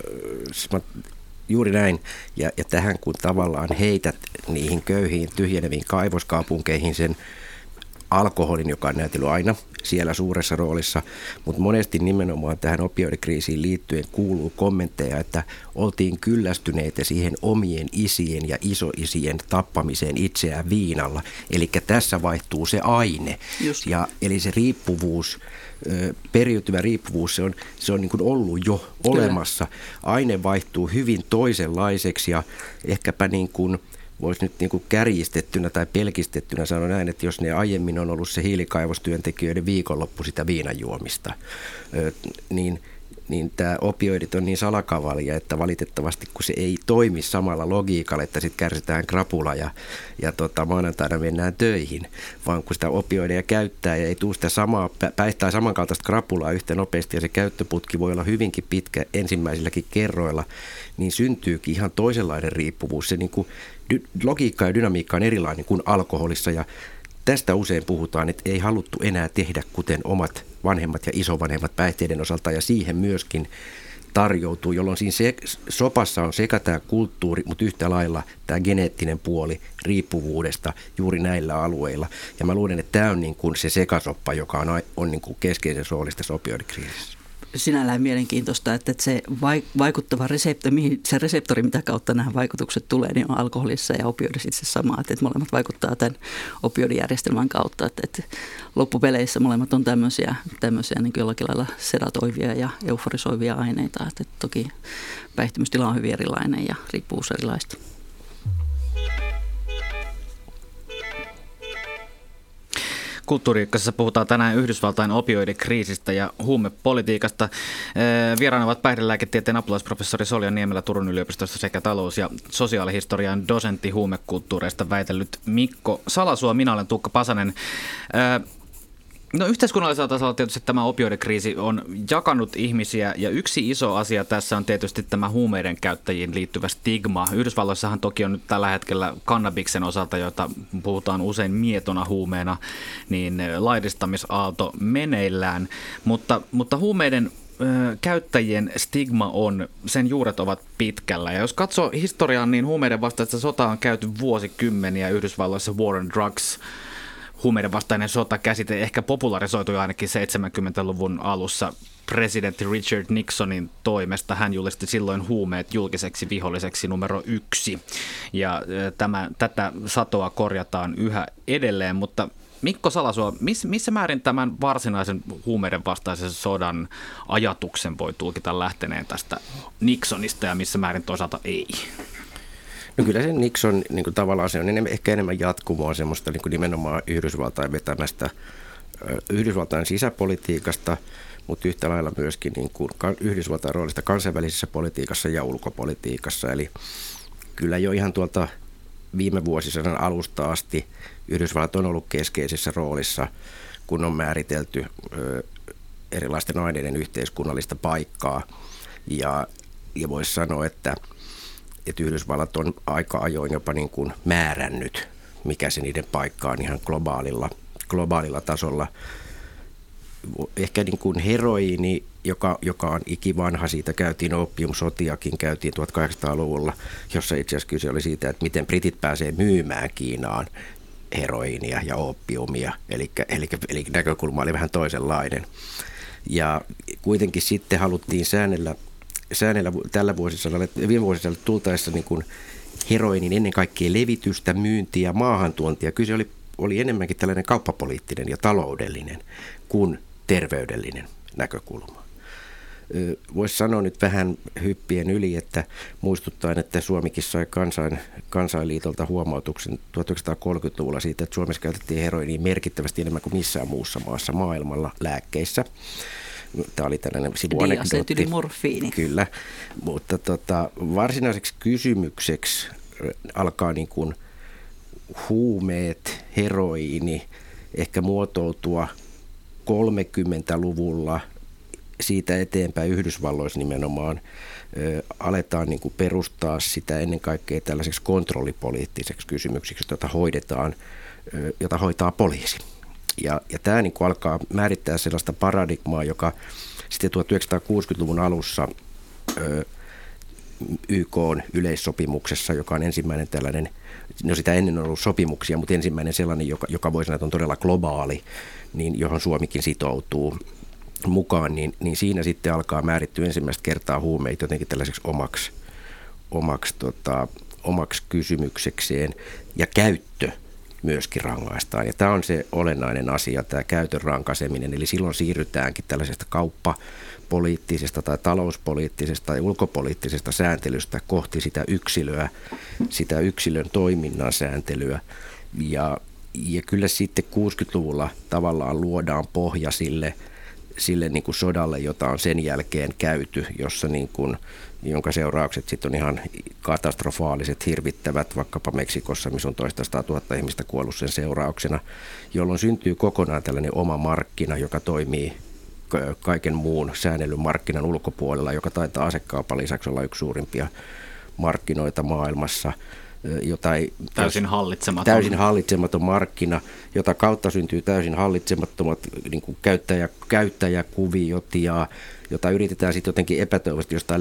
juuri näin, ja tähän kun tavallaan heität niihin köyhiin, tyhjeneviin kaivoskaupunkeihin sen alkoholin, joka on näytellyt aina siellä suuressa roolissa, mutta monesti nimenomaan tähän opioidikriisiin liittyen kuuluu kommentteja, että oltiin kyllästyneitä siihen omien isien ja isoisien tappamiseen itseään viinalla. Eli tässä vaihtuu se aine. Eli se riippuvuus, periytyvä riippuvuus, se on niin kuin ollut jo olemassa. Aine vaihtuu hyvin toisenlaiseksi ja ehkäpä niin kuin voisi nyt niin kuin kärjistettynä tai pelkistettynä sanoa näin, että jos ne aiemmin on ollut se hiilikaivostyöntekijöiden viikonloppu sitä viinanjuomista, niin tämä opioidit on niin salakavalia, että valitettavasti kun se ei toimi samalla logiikalla, että sitten kärsitään krapula ja maanantaina mennään töihin, vaan kun sitä opioideja käyttää ja ei tule sitä päihtää samankaltaista krapulaa yhtä nopeasti ja se käyttöputki voi olla hyvinkin pitkä ensimmäisilläkin kerroilla, niin syntyykin ihan toisenlainen riippuvuus. Se niin kuin logiikka ja dynamiikka on erilainen kuin alkoholissa ja tästä usein puhutaan, että ei haluttu enää tehdä kuten omat vanhemmat ja isovanhemmat päihteiden osalta ja siihen myöskin tarjoutuu, jolloin siinä sopassa on sekä tämä kulttuuri, mutta yhtä lailla tämä geneettinen puoli riippuvuudesta juuri näillä alueilla. Ja mä luulen, että tämä on niin kuin se sekasoppa, joka on niin kuin keskeisen roolista tässä opioidikriisissä. Sinällään mielenkiintoista, että se vaikuttava reseptori, mitä kautta nämä vaikutukset tulee, niin on alkoholissa ja opioidissa itse samaa, että molemmat vaikuttaa tämän opioidijärjestelmän kautta, että loppupeleissä molemmat on tämmöisiä niin kuin jollakin lailla sedatoivia ja euforisoivia aineita, että toki päihtymystila on hyvin erilainen ja riippuvuus erilaista. Kulttuuri-ykkösessä puhutaan tänään Yhdysvaltain opioidikriisistä ja huumepolitiikasta. Vieraana ovat päihdelääketieteen apulaisprofessori Solja Niemelä Turun yliopistosta sekä talous- ja sosiaalihistorian dosentti huumekulttuureista väitellyt Mikko Salasuo. Minä olen Tuukka Pasanen. No yhteiskunnallisella tasolla tietysti tämä opioidikriisi on jakanut ihmisiä ja yksi iso asia tässä on tietysti tämä huumeiden käyttäjiin liittyvä stigma. Yhdysvalloissahan toki on nyt tällä hetkellä kannabiksen osalta, jota puhutaan usein mietona huumeena, niin laillistamisaalto meneillään, mutta huumeiden käyttäjien stigma sen juuret ovat pitkällä. Ja jos katsoo historiaa, niin huumeiden vastaista sotaa on käyty vuosikymmeniä Yhdysvalloissa War on Drugs. Huumeiden vastainen sotakäsite ehkä popularisoitui ainakin 70-luvun alussa presidentti Richard Nixonin toimesta. Hän julisti silloin huumeet julkiseksi viholliseksi numero 1. Ja tätä satoa korjataan yhä edelleen, mutta Mikko Salasuo, missä määrin tämän varsinaisen huumeiden vastaisen sodan ajatuksen voi tulkita lähteneen tästä Nixonista ja missä määrin toisaalta ei? No kyllä se Nixon niin kuin tavallaan se on ehkä enemmän jatkumoa semmoista niin kuin nimenomaan Yhdysvaltain vetämästä Yhdysvaltain sisäpolitiikasta, mutta yhtä lailla myöskin niin kuin Yhdysvaltain roolista kansainvälisessä politiikassa ja ulkopolitiikassa. Eli kyllä jo ihan tuolta viime vuosisadan alusta asti Yhdysvallat on ollut keskeisessä roolissa, kun on määritelty erilaisten aineiden yhteiskunnallista paikkaa. Ja voisi sanoa, että Yhdysvallat on aika ajoin jopa niin kuin määrännyt, mikä se niiden paikka on ihan globaalilla tasolla. Ehkä niin kuin heroiini, joka on ikivanha, siitä käytiin opiumsotiakin, käytiin 1800-luvulla, jossa itse asiassa kyse oli siitä, että miten britit pääsee myymään Kiinaan heroiinia ja opiumia, eli näkökulma oli vähän toisenlainen. Ja kuitenkin sitten haluttiin säännellä tällä vuosisadalla, viime vuosisadalla tultaessa niin kuin heroinin ennen kaikkea levitystä, myyntiä ja maahantuontia. Kyse oli enemmänkin tällainen kauppapoliittinen ja taloudellinen kuin terveydellinen näkökulma. Voisi sanoa nyt vähän hyppien yli, että muistuttaen, että Suomikin sai Kansainliitolta huomautuksen 1930-luvulla siitä, että Suomessa käytettiin heroinia merkittävästi enemmän kuin missään muussa maassa maailmalla lääkkeissä. Tämä oli tällainen sivuanekdootti. Diasetylmorfiini. Kyllä, mutta varsinaiseksi kysymykseksi alkaa niin kuin huumeet, heroiini ehkä muotoutua 30-luvulla. Siitä eteenpäin Yhdysvalloissa nimenomaan aletaan niin kuin perustaa sitä ennen kaikkea tällaiseksi kontrollipoliittiseksi kysymykseksi, jota hoitaa poliisi. Ja tämä niin kuin alkaa määrittää sellaista paradigmaa, joka sitten 1960-luvun alussa YK:n yleissopimuksessa, joka on ensimmäinen tällainen, no sitä ennen on ollut sopimuksia, mutta ensimmäinen sellainen, joka voi sanoa, että on todella globaali, niin johon Suomikin sitoutuu mukaan, niin siinä sitten alkaa määrittyä ensimmäistä kertaa huumeita jotenkin tällaiseksi omaksi kysymyksekseen, ja käyttö myöskin rangaistaan. Ja tämä on se olennainen asia, tämä käytön rankaiseminen, eli silloin siirrytäänkin tällaisesta kauppapoliittisesta tai talouspoliittisesta tai ulkopoliittisesta sääntelystä kohti sitä yksilöä, sitä yksilön toiminnan sääntelyä, ja kyllä sitten 60-luvulla tavallaan luodaan pohja sille niin kuin sodalle, jota on sen jälkeen käyty, jossa niin kuin, jonka seuraukset sitten on ihan katastrofaaliset, hirvittävät, vaikkapa Meksikossa, missä on 200 000 ihmistä kuollut sen seurauksena, jolloin syntyy kokonaan tällainen oma markkina, joka toimii kaiken muun säännellyn markkinan ulkopuolella, joka taitaa asekaupan lisäksi olla yksi suurimpia markkinoita maailmassa. Täysin hallitsematon markkina, jota kautta syntyy täysin hallitsemattomat niin kuin käyttäjäkuviot, jota yritetään sitten jotenkin epätoivoisesti jostain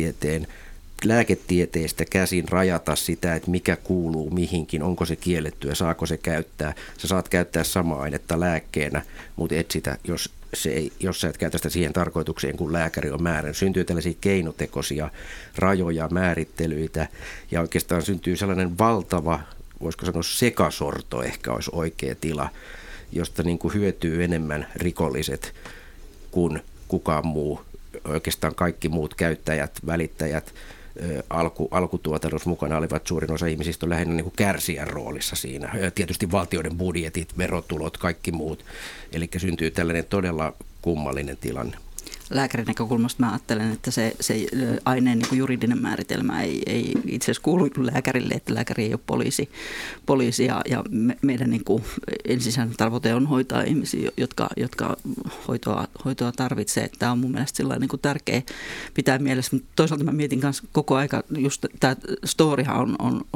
lääketieteestä käsin rajata sitä, että mikä kuuluu mihinkin, onko se kiellettyä, saako se käyttää. Sä saat käyttää samaa ainetta lääkkeenä, mutta et sitä, jos sä et käytä sitä siihen tarkoitukseen, kun lääkäri on määrän. Syntyy tällaisia keinotekoisia rajoja, määrittelyitä, ja oikeastaan syntyy sellainen valtava, voisiko sanoa sekasorto ehkä olisi oikea tila, josta niin kuin hyötyy enemmän rikolliset kuin kukaan muu. Oikeastaan kaikki muut käyttäjät, välittäjät, alkutuotannossa mukana olivat suurin osa ihmisistä on lähinnä niin kuin kärsijän roolissa siinä. Tietysti valtioiden budjetit, verotulot, kaikki muut. Eli syntyy tällainen todella kummallinen tilanne. Lääkärin näkökulmasta mä ajattelen, että se aineen niin kuin juridinen määritelmä ei itse asiassa kuulu lääkärille, että lääkäri ei ole poliisi ja meidän niin kuin ensisijainen tavoite on hoitaa ihmisiä, jotka hoitoa tarvitsee. Tämä on mun mielestä sellainen niin kuin tärkeä pitää mielessä, mutta toisaalta mä mietin kanssa koko aika, just tämä storyhan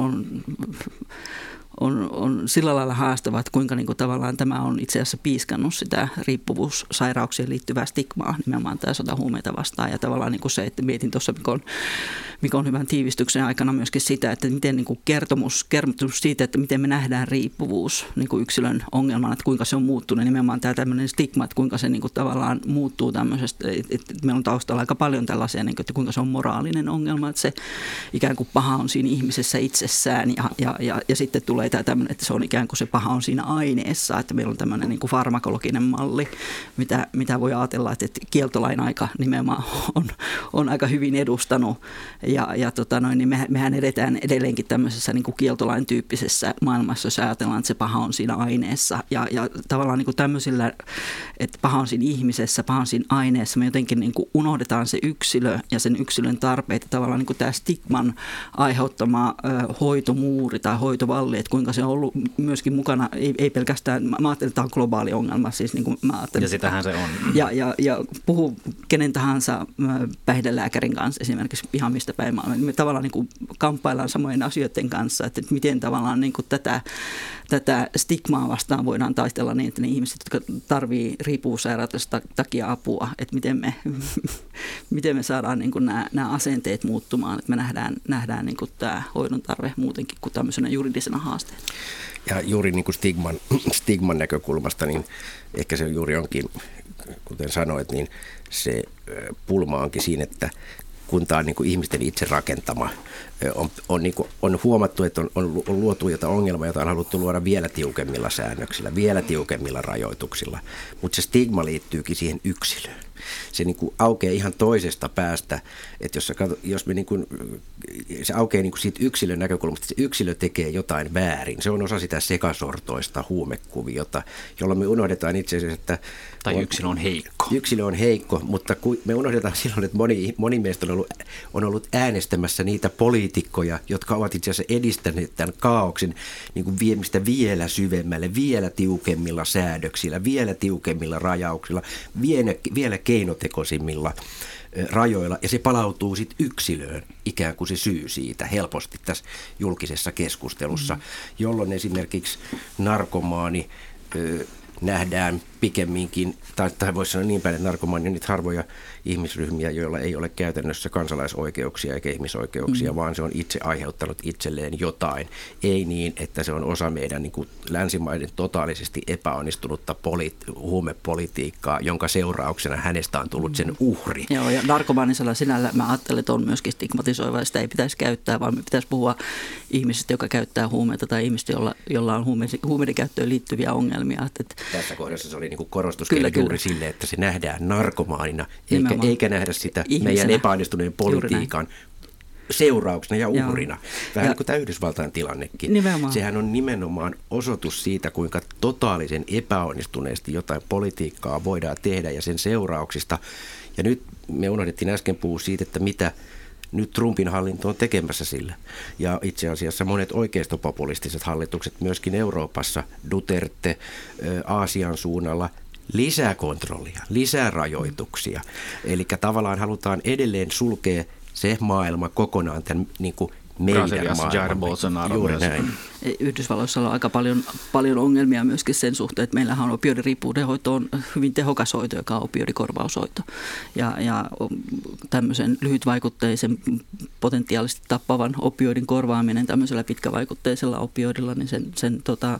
on sillä lailla haastava, että kuinka niin kuin tavallaan tämä on itse asiassa piiskannut sitä riippuvuussairauksien liittyvää stigmaa, nimenomaan tämä sotahuumeita vastaan. Ja tavallaan niin kuin se, että mietin tuossa Mikon hyvän tiivistyksen aikana myöskin sitä, että miten niin kuin kertomus siitä, että miten me nähdään riippuvuus niin kuin yksilön ongelmana, että kuinka se on muuttunut. Nimenomaan tämä tämmöinen stigma, että kuinka se niin kuin tavallaan muuttuu tämmöisestä, että meillä on taustalla aika paljon tällaisia, niin kuin, että kuinka se on moraalinen ongelma, että se ikään kuin paha on siinä ihmisessä itsessään ja sitten tulee tämä tämmöinen, että se on ikään kuin se paha on siinä aineessa, että meillä on tämmöinen niin kuin farmakologinen malli, mitä voi ajatella, että kieltolain aika nimenomaan on aika hyvin edustanut niin mehän edetään edelleenkin tämmöisessä niin kuin kieltolain tyyppisessä maailmassa, jos ajatellaan, että se paha on siinä aineessa ja tavallaan niin kuin tämmöisillä, että paha on siinä ihmisessä, paha on siinä aineessa, me jotenkin niin kuin unohdetaan se yksilö ja sen yksilön tarpeet, tavallaan niin kuin tämä stigman aiheuttama hoitomuuri tai hoitovalli, että kuinka se on ollut myöskin mukana, ei pelkästään, mä ajattelin, että tämä on globaali ongelma. Siis niin kuin mä ja sitähän se on. Ja puhu kenen tahansa päihdelääkärin kanssa esimerkiksi ihan mistä päin me tavallaan niin kuin kamppaillaan samojen asioiden kanssa, että miten tavallaan niin kuin tätä stigmaa vastaan voidaan taistella niin, että ne ihmiset, jotka tarvii riippuvuussairaudesta takia apua, että miten me saadaan niin kuin nämä asenteet muuttumaan, että me nähdään niin kuin tämä hoidon tarve muutenkin kuin tämmöisenä juridisena haasteena. Ja juuri niin kuin stigman näkökulmasta, niin ehkä se juuri onkin, kuten sanoit, niin se pulma onkin siinä, että kun tämä on niin kuin ihmisten itse rakentama. On huomattu, että on luotu jotain ongelmaa, jota on haluttu luoda vielä tiukemmilla säännöksillä, vielä tiukemmilla rajoituksilla, mutta se stigma liittyykin siihen yksilöön. Se niin kuin aukeaa ihan toisesta päästä, että jos me niin kuin, se aukeaa niin kuin siitä yksilön näkökulmasta, että se yksilö tekee jotain väärin. Se on osa sitä sekasortoista huumekuviota, jolloin me unohdetaan itse asiassa, että tai yksilö on heikko. Yksilö on heikko, mutta me unohdetaan silloin, että moni meistä on ollut äänestämässä niitä poliitikkoja, jotka ovat itse asiassa edistäneet tämän kaaoksen niin kuin viemistä vielä syvemmälle, vielä tiukemmilla säädöksillä, vielä tiukemmilla rajauksilla, vielä keinotekoisimmilla rajoilla, ja se palautuu sitten yksilöön ikään kuin se syy siitä helposti tässä julkisessa keskustelussa, jolloin esimerkiksi narkomaani nähdään pikemminkin, tai voisi sanoa niin päin, että narkomaani on niitä harvoja ihmisryhmiä, joilla ei ole käytännössä kansalaisoikeuksia eikä ihmisoikeuksia, vaan se on itse aiheuttanut itselleen jotain. Ei niin, että se on osa meidän niin kuin länsimaiden totaalisesti epäonnistunutta huumepolitiikkaa, jonka seurauksena hänestä on tullut sen uhri. Joo, ja narkomaanisella sinällä mä ajattelen, että on myöskin stigmatisoiva, ja sitä ei pitäisi käyttää, vaan me pitäisi puhua ihmisistä, joka käyttää huumeita, tai ihmistä, jolla on huumeiden käyttöön liittyviä ongelmia. Tässä kohdassa se oli niin kuin korostuskeino juuri sille, että se nähdään narkomaanina, eikä nähdä sitä ihmisenä, meidän epäonnistuneen politiikan seurauksena ja uhrina. Vähän niin kuin tämä Yhdysvaltain tilannekin. Nimenomaan. Sehän on nimenomaan osoitus siitä, kuinka totaalisen epäonnistuneesti jotain politiikkaa voidaan tehdä ja sen seurauksista. Ja nyt me unohdettiin äsken puhua siitä, että mitä nyt Trumpin hallinto on tekemässä sillä. Ja itse asiassa monet oikeistopopulistiset hallitukset myöskin Euroopassa, Duterte, Aasian suunnalla, lisää kontrollia, lisää rajoituksia. Eli tavallaan halutaan edelleen sulkea se maailma kokonaan tämän niin kuin meidän maailmamme. Juuri näin. Yhdysvalloissa on aika paljon ongelmia myöskin sen suhteen, että meillähän on opioidiriippuvuuden hoito on hyvin tehokas hoito, joka on opioidikorvaushoito. Ja tämmöisen lyhytvaikutteisen, potentiaalisesti tappavan opioidin korvaaminen tämmöisellä pitkävaikutteisella opioidilla, niin sen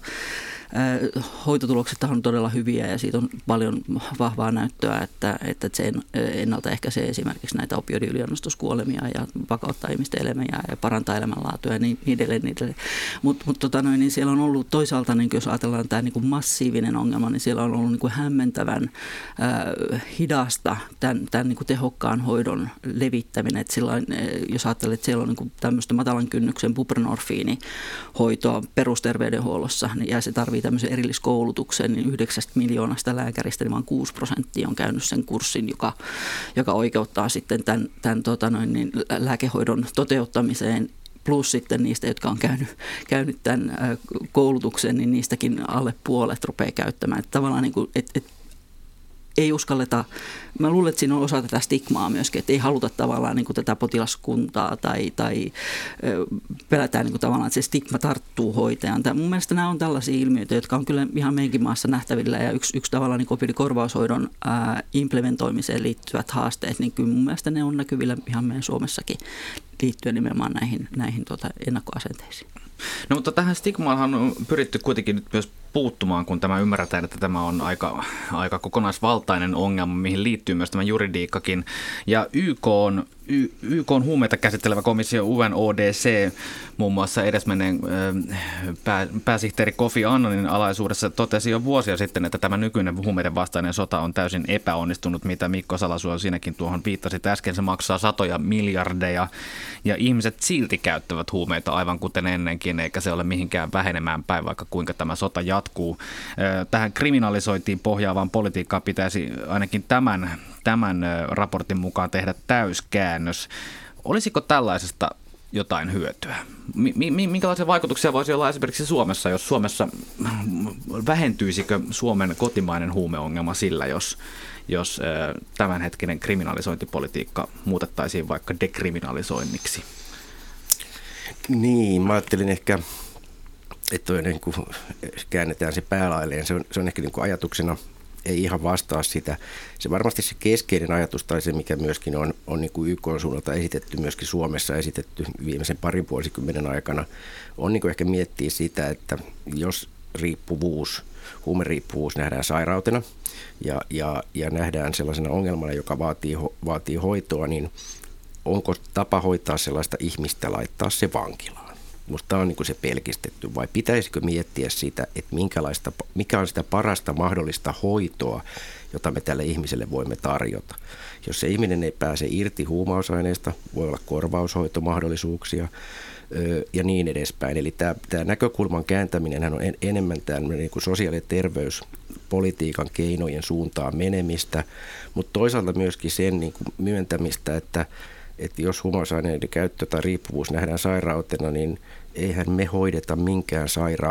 hoitotulokset on todella hyviä ja siitä on paljon vahvaa näyttöä, että se ennaltaehkäisee esimerkiksi näitä opioidiyliannostuskuolemia ja vakauttaa ihmisten elämää ja parantaa elämänlaatua ja niin edelleen. Mutta niin siellä on ollut toisaalta, niin jos ajatellaan tämä niin massiivinen ongelma, niin siellä on ollut niin hämmentävän hidasta tämän niin tehokkaan hoidon levittäminen. Että silloin, jos ajattelee, että siellä on niin tämmöistä matalan kynnyksen buprenorfiinihoitoa perusterveydenhuollossa, niin ja se tarvitsee tämmöisen erilliskoulutuksen, niin 9 miljoonasta lääkäristä niin vain 6% on käynyt sen kurssin, joka oikeuttaa sitten tämän lääkehoidon toteuttamiseen. Plus sitten niistä, jotka on käynyt tämän koulutuksen, niin niistäkin alle puolet rupeaa käyttämään. Että tavallaan niin kuin, ei uskalleta, mä luulen, että siinä on osa tätä stigmaa myöskin, että ei haluta tavallaan niin kuin tätä potilaskuntaa tai pelätään niin kuin tavallaan, että se stigma tarttuu hoitajan. Mun mielestä nämä on tällaisia ilmiöitä, jotka on kyllä ihan meidänkin maassa nähtävillä ja yksi tavallaan niin opioidikorvaushoidon implementoimiseen liittyvät haasteet, niin kyllä mun mielestä ne on näkyvillä ihan meidän Suomessakin liittyen nimenomaan näihin ennakkoasenteisiin. No mutta tähän stigmaanhan on pyritty kuitenkin nyt myös puuttumaan, kun tämä ymmärretään, että tämä on aika kokonaisvaltainen ongelma, mihin liittyy myös tämä juridiikkakin. Ja YK on huumeita käsittelevä komissio UNODC, muun muassa edesmenneen pääsihteeri Kofi Annanin alaisuudessa totesi jo vuosia sitten, että tämä nykyinen huumeiden vastainen sota on täysin epäonnistunut, mitä Mikko Salasuo sinäkin tuohon viittasit äsken. Se maksaa satoja miljardeja ja ihmiset silti käyttävät huumeita aivan kuten ennenkin, eikä se ole mihinkään vähenemään päin, vaikka kuinka tämä sota jatkuu. Tähän kriminalisointiin pohjaavaan politiikkaan pitäisi ainakin tämän raportin mukaan tehdä täyskäännös. Olisiko tällaisesta jotain hyötyä? Minkälaisia vaikutuksia voisi olla esimerkiksi Suomessa, jos Suomessa vähentyisikö Suomen kotimainen huumeongelma sillä, jos tämänhetkinen kriminalisointipolitiikka muutettaisiin vaikka dekriminalisoinniksi? Niin, mä ajattelin ehkä, että niin kuin käännetään se päälailleen. Se on ehkä niin kuin ajatuksena ei ihan vastaa sitä. Se varmasti se keskeinen ajatus tai se, mikä myöskin on niin kuin YK:n suunnalta esitetty, myöskin Suomessa esitetty viimeisen parin vuosikymmenen aikana, on niin kuin ehkä miettiä sitä, että jos huumeriippuvuus nähdään sairautena ja nähdään sellaisena ongelmana, joka vaatii hoitoa, niin onko tapa hoitaa sellaista ihmistä laittaa se vankilaan. Musta tämä on niin kuin se pelkistetty, vai pitäisikö miettiä sitä, että mikä on sitä parasta mahdollista hoitoa, jota me tälle ihmiselle voimme tarjota. Jos se ihminen ei pääse irti huumausaineista, voi olla korvaushoitomahdollisuuksia ja niin edespäin. Eli tämä näkökulman kääntäminen on enemmän tämmöinen niin kuin sosiaali- ja terveyspolitiikan keinojen suuntaan menemistä, mutta toisaalta myöskin sen niin kuin myöntämistä, että jos huumausaineiden käyttö tai riippuvuus nähdään sairautena, niin eihän me hoideta minkään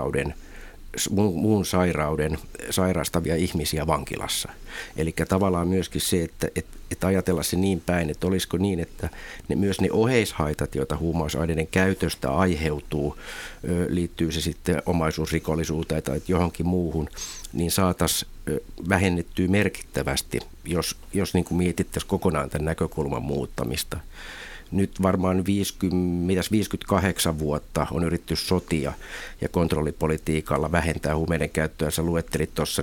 muun sairauden sairastavia ihmisiä vankilassa. Eli tavallaan myöskin se, että ajatella se niin päin, että olisiko niin, että myös ne oheishaitat, joita huumausaineiden käytöstä aiheutuu, liittyy se sitten omaisuusrikollisuuteen tai johonkin muuhun, niin saataisiin vähennettyä merkittävästi, jos niin kuin mietittäisiin kokonaan tämän näkökulman muuttamista. Nyt varmaan 58 vuotta on yritetty sotia ja kontrollipolitiikalla vähentää huumeiden käyttöä. Sä luettelit tuossa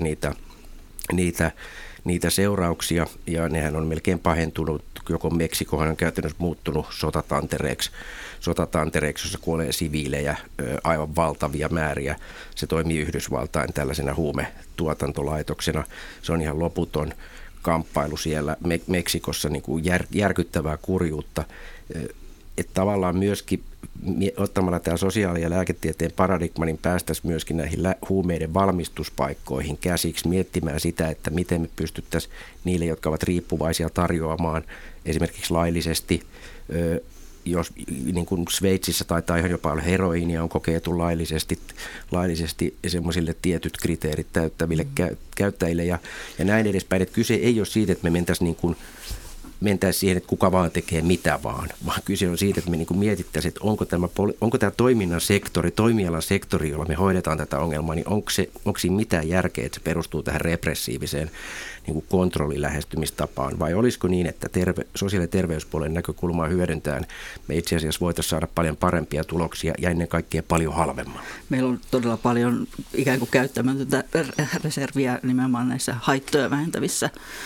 niitä seurauksia, ja nehän on melkein pahentunut. Joko Meksikohan on käytännössä muuttunut sotatantereeksi, jossa kuolee siviilejä aivan valtavia määriä. Se toimii Yhdysvaltain tällaisena huumetuotantolaitoksena. Se on ihan loputon kamppailu siellä Meksikossa, niin kuin järkyttävää kurjuutta. Että tavallaan myöskin ottamalla tämä sosiaali- ja lääketieteen paradigma, niin päästäisiin myöskin näihin huumeiden valmistuspaikkoihin käsiksi miettimään sitä, että miten me pystyttäisiin niille, jotka ovat riippuvaisia, tarjoamaan esimerkiksi laillisesti, jos niin kuin Sveitsissä taitaa ihan jopa olla heroiinia on kokeiltu laillisesti semmoisille tietyt kriteerit täyttäville käyttäjille ja näin edespäin. Että kyse ei ole siitä, että me mentäisiin siihen, että kuka vaan tekee mitä vaan kyse on siitä, että me niin kuin mietittäisiin, että onko tämä toimialan sektori, jolla me hoidetaan tätä ongelmaa, niin onko siinä mitään järkeä, että se perustuu tähän repressiiviseen niin kuin kontrollilähestymistapaan, vai olisiko niin, että sosiaali- ja terveyspuolen näkökulmaa hyödyntäen me itse asiassa voitaisiin saada paljon parempia tuloksia ja ennen kaikkea paljon halvemmalla? Meillä on todella paljon ikään kuin käyttämätöntä reserviä nimenomaan näissä haittoja vähentävissä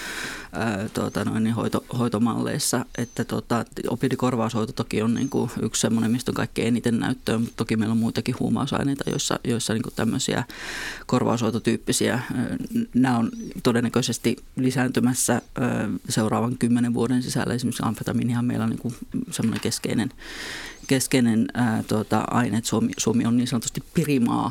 hoitomalleissa, että opioidikorvaushoito toki on niin kuin yksi semmoinen, mistä on kaikkein eniten näyttöä, mutta toki meillä on muitakin huumausaineita, joissa niin kuin tämmöisiä korvaushoitotyyppisiä, nämä on todennäköisesti lisääntymässä seuraavan 10 vuoden sisällä. Esimerkiksi amfetamiinihan meillä on niin kuin semmoinen keskeinen aine, että Suomi on niin sanotusti pirimaa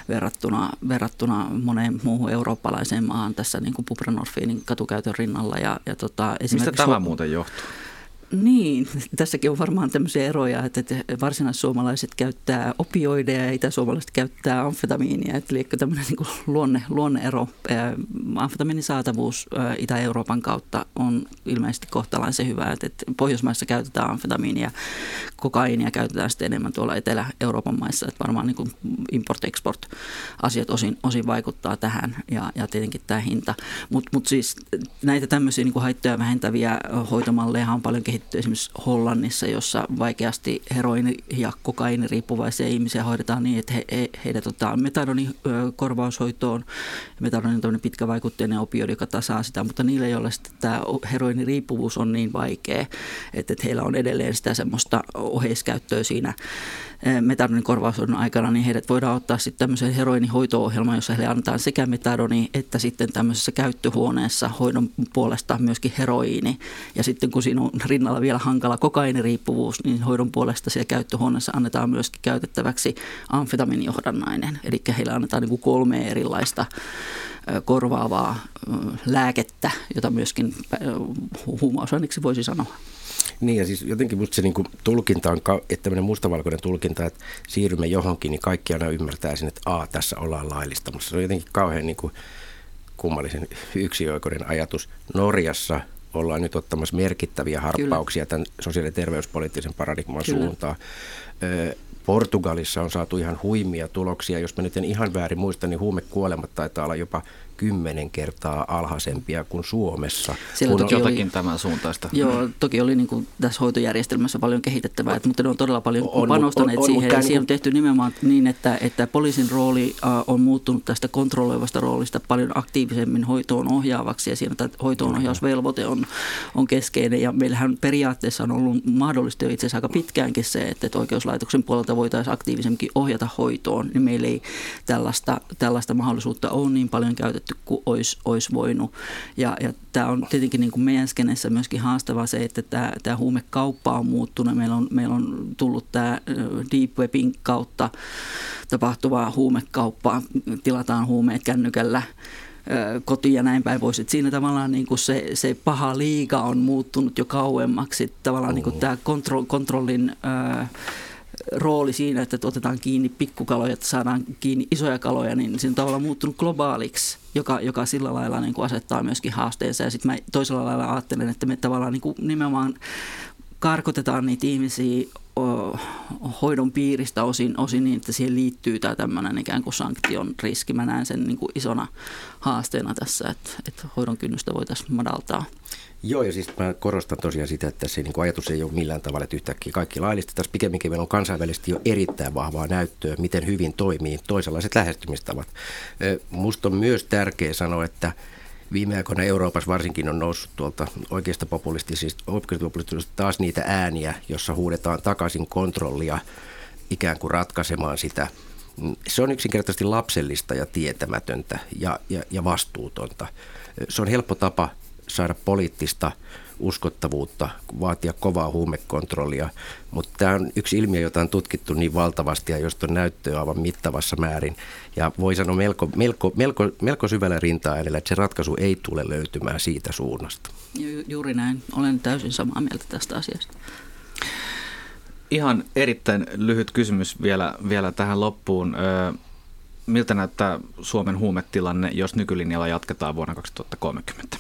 verrattuna moneen muuhun eurooppalaiseen maahan tässä niin kuin buprenorfiinin katukäytön rinnalla. Mistä tämä muuten johtuu? Niin, tässäkin on varmaan tämmöisiä eroja, että varsinaissuomalaiset käyttää opioideja ja itäsuomalaiset käyttää amfetamiinia, että liekö tämmöinen niin kuin luonneero. Amfetamiinin saatavuus Itä-Euroopan kautta on ilmeisesti kohtalaisen hyvä, että Pohjoismaissa käytetään amfetamiinia, kokaiinia käytetään sitten enemmän tuolla Etelä-Euroopan maissa, että varmaan niin kuin import-export-asiat osin vaikuttaa tähän ja tietenkin tämä hinta. Mutta siis näitä tämmöisiä niin kuin haittoja vähentäviä hoitomalleja on paljon kehitetty esimerkiksi Hollannissa, jossa vaikeasti heroini- ja kokainiriippuvaisia ihmisiä hoidetaan niin, että heidät otetaan metadonikorvaushoitoon. Metadoni on tämmöinen pitkävaikutteinen opioidi, joka tasaa sitä, mutta niille, joille tämä heroiniriippuvuus on niin vaikea, että heillä on edelleen sitä semmoista oheiskäyttöä siinä metadonin korvaushoidon aikana, niin heidät voidaan ottaa sitten tämmöiseen heroinihoito-ohjelmaan, jossa heille annetaan sekä metadoni että sitten tämmöisessä käyttöhuoneessa hoidon puolesta myöskin heroiini. Ja sitten kun siinä on rinnalla vielä hankala kokainiriippuvuus, niin hoidon puolesta siellä käyttöhuoneessa annetaan myöskin käytettäväksi amfetamiinijohdannainen. Eli heille annetaan niin kuin 3 erilaista korvaavaa lääkettä, jota myöskin huumausaineeksi voisi sanoa. Niin ja siis jotenkin musta se niin kuin tulkinta on, että tämmöinen mustavalkoinen tulkinta, että siirrymme johonkin, niin kaikki aina ymmärtää sen, että tässä ollaan laillistamassa. Se on jotenkin kauhean niin kuin kummallisen yksioikoinen ajatus. Norjassa ollaan nyt ottamassa merkittäviä harppauksia tämän sosiaali- ja terveyspoliittisen paradigman suuntaan. Portugalissa on saatu ihan huimia tuloksia. Jos mä nyt en ihan väärin muista, niin huumekuolemat taitaa olla jopa 10 kertaa alhaisempia kuin Suomessa. Siellä toki jotakin tämän suuntaista. Joo, toki oli niin kuin tässä hoitojärjestelmässä paljon kehitettävää, mutta ne on todella paljon panostaneet siihen. Ja siihen on tehty nimenomaan niin, että poliisin rooli on muuttunut tästä kontrolloivasta roolista paljon aktiivisemmin hoitoon ohjaavaksi, ja siinä hoitoon ohjausvelvoite on keskeinen. Ja meillähän periaatteessa on ollut mahdollista jo itse asiassa aika pitkäänkin se, että oikeuslaitoksen puolelta voitaisiin aktiivisemmin ohjata hoitoon, niin meillä ei tällaista mahdollisuutta ole niin paljon käytetty kuin olisi voinut. Ja tämä on tietenkin niin kuin meidän skenessä myöskin haastavaa se, että tämä huumekauppa on muuttunut. Meillä on tullut tämä deep webin kautta tapahtuva huumekauppa, tilataan huumeet kännykällä kotiin ja näin päin pois. Siinä tavallaan niin kuin se paha liiga on muuttunut jo kauemmaksi. Tavallaan niin kuin tämä kontrollin rooli siinä, että otetaan kiinni pikkukaloja, että saadaan kiinni isoja kaloja, niin se on tavallaan muuttunut globaaliksi, joka sillä lailla niin kuin asettaa myöskin haasteensa. Ja sitten mä toisella lailla ajattelen, että me tavallaan niin kuin nimenomaan karkotetaan niitä ihmisiä hoidon piiristä osin niin, että siihen liittyy tämä tämmöinen ikään kuin sanktion riski. Mä näen sen niin kuin isona haasteena tässä, että hoidon kynnystä voitaisiin madaltaa. Joo, ja siis mä korostan tosiaan sitä, että se niin kuin ajatus ei ole millään tavalla, että yhtäkkiä kaikki laillistetaan. Pikemminkin meillä on kansainvälisesti jo erittäin vahvaa näyttöä, miten hyvin toimii toisenlaiset lähestymistavat. Musta on myös tärkeää sanoa, että viime aikoina Euroopassa varsinkin on noussut tuolta oikeasta populistisista taas niitä ääniä, jossa huudetaan takaisin kontrollia ikään kuin ratkaisemaan sitä. Se on yksinkertaisesti lapsellista ja tietämätöntä ja vastuutonta. Se on helppo tapa saada poliittista uskottavuutta, vaatia kovaa huumekontrollia, mutta tämä on yksi ilmiö, jota on tutkittu niin valtavasti ja josta on näyttöä aivan mittavassa määrin. Ja voi sanoa melko syvällä rinta-äänellä, että se ratkaisu ei tule löytymään siitä suunnasta. Juuri näin. Olen täysin samaa mieltä tästä asiasta. Ihan erittäin lyhyt kysymys vielä tähän loppuun. Miltä näyttää Suomen huumetilanne, jos nykylinjalla jatketaan vuonna 2030?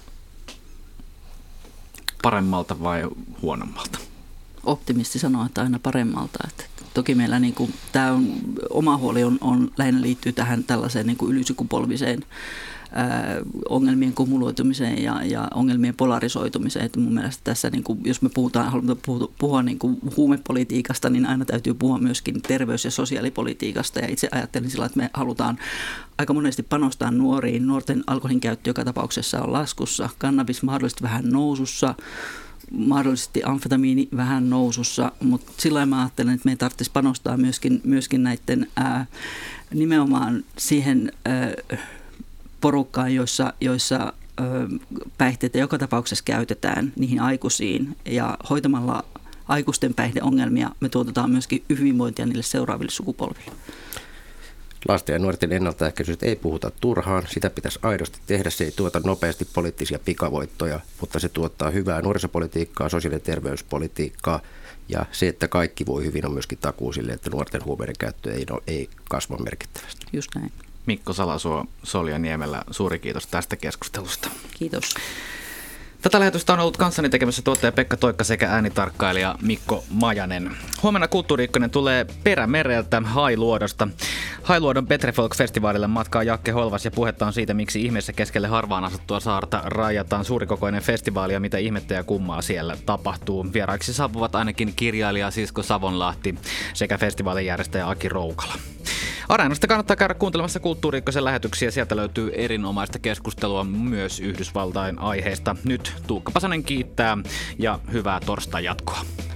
Paremmalta vai huonommalta? Optimisti sanoo, että aina paremmalta. Että toki meillä niin kuin, tämä oma huoli on lähinnä liittyy tähän tällaiseen niin kuin ylisukupolviseen ongelmien kumuloitumiseen ja ongelmien polarisoitumiseen. Että mun mielestä tässä, niin kuin, jos me haluamme puhua niin kuin huumepolitiikasta, niin aina täytyy puhua myöskin terveys- ja sosiaalipolitiikasta. Ja itse ajattelin sillä, että me halutaan aika monesti panostaa nuoriin. Nuorten alkoholin käyttö joka tapauksessa on laskussa, kannabis mahdollisesti vähän nousussa, mahdollisesti amfetamiini vähän nousussa, mutta sillä mä ajattelen, että meidän tarvitsisi panostaa myöskin näiden nimenomaan siihen porukkaan, joissa päihteitä joka tapauksessa käytetään niihin aikuisiin, ja hoitamalla aikuisten päihdeongelmia me tuotetaan myöskin hyvinvointia niille seuraaville sukupolville. Lasten ja nuorten ennaltaehkäisystä ei puhuta turhaan, sitä pitäisi aidosti tehdä, se ei tuota nopeasti poliittisia pikavoittoja, mutta se tuottaa hyvää nuorisopolitiikkaa, sosiaali- ja terveyspolitiikkaa, ja se, että kaikki voi hyvin, on myöskin takuu sille, että nuorten huumeiden käyttö ei kasva merkittävästi. Just näin. Mikko Salasuo Solja-Niemelä, suuri kiitos tästä keskustelusta. Kiitos. Tätä lähetystä on ollut kanssani tekemässä tuottaja Pekka Toikka sekä äänitarkkailija Mikko Majanen. Huomenna Kulttuuri-Ykkönen tulee Perämereltä Hailuodosta. Hailuodon Petrefolk-festivaalille matkaa Jakke Holvas ja puhetta on siitä, miksi ihmeessä keskelle harvaan asuttua saarta rajataan suurikokoinen festivaali ja mitä ihmettä ja kummaa siellä tapahtuu. Vieraiksi saapuvat ainakin kirjailija Sisko Savonlahti sekä festivaalin järjestäjä Aki Roukala. Areenasta kannattaa käydä kuuntelemassa Kulttuuri-Ykkösen lähetyksiä. Sieltä löytyy erinomaista keskustelua myös Yhdysvaltain aiheesta. Nyt Tuukka Pasanen kiittää ja hyvää torstai jatkoa.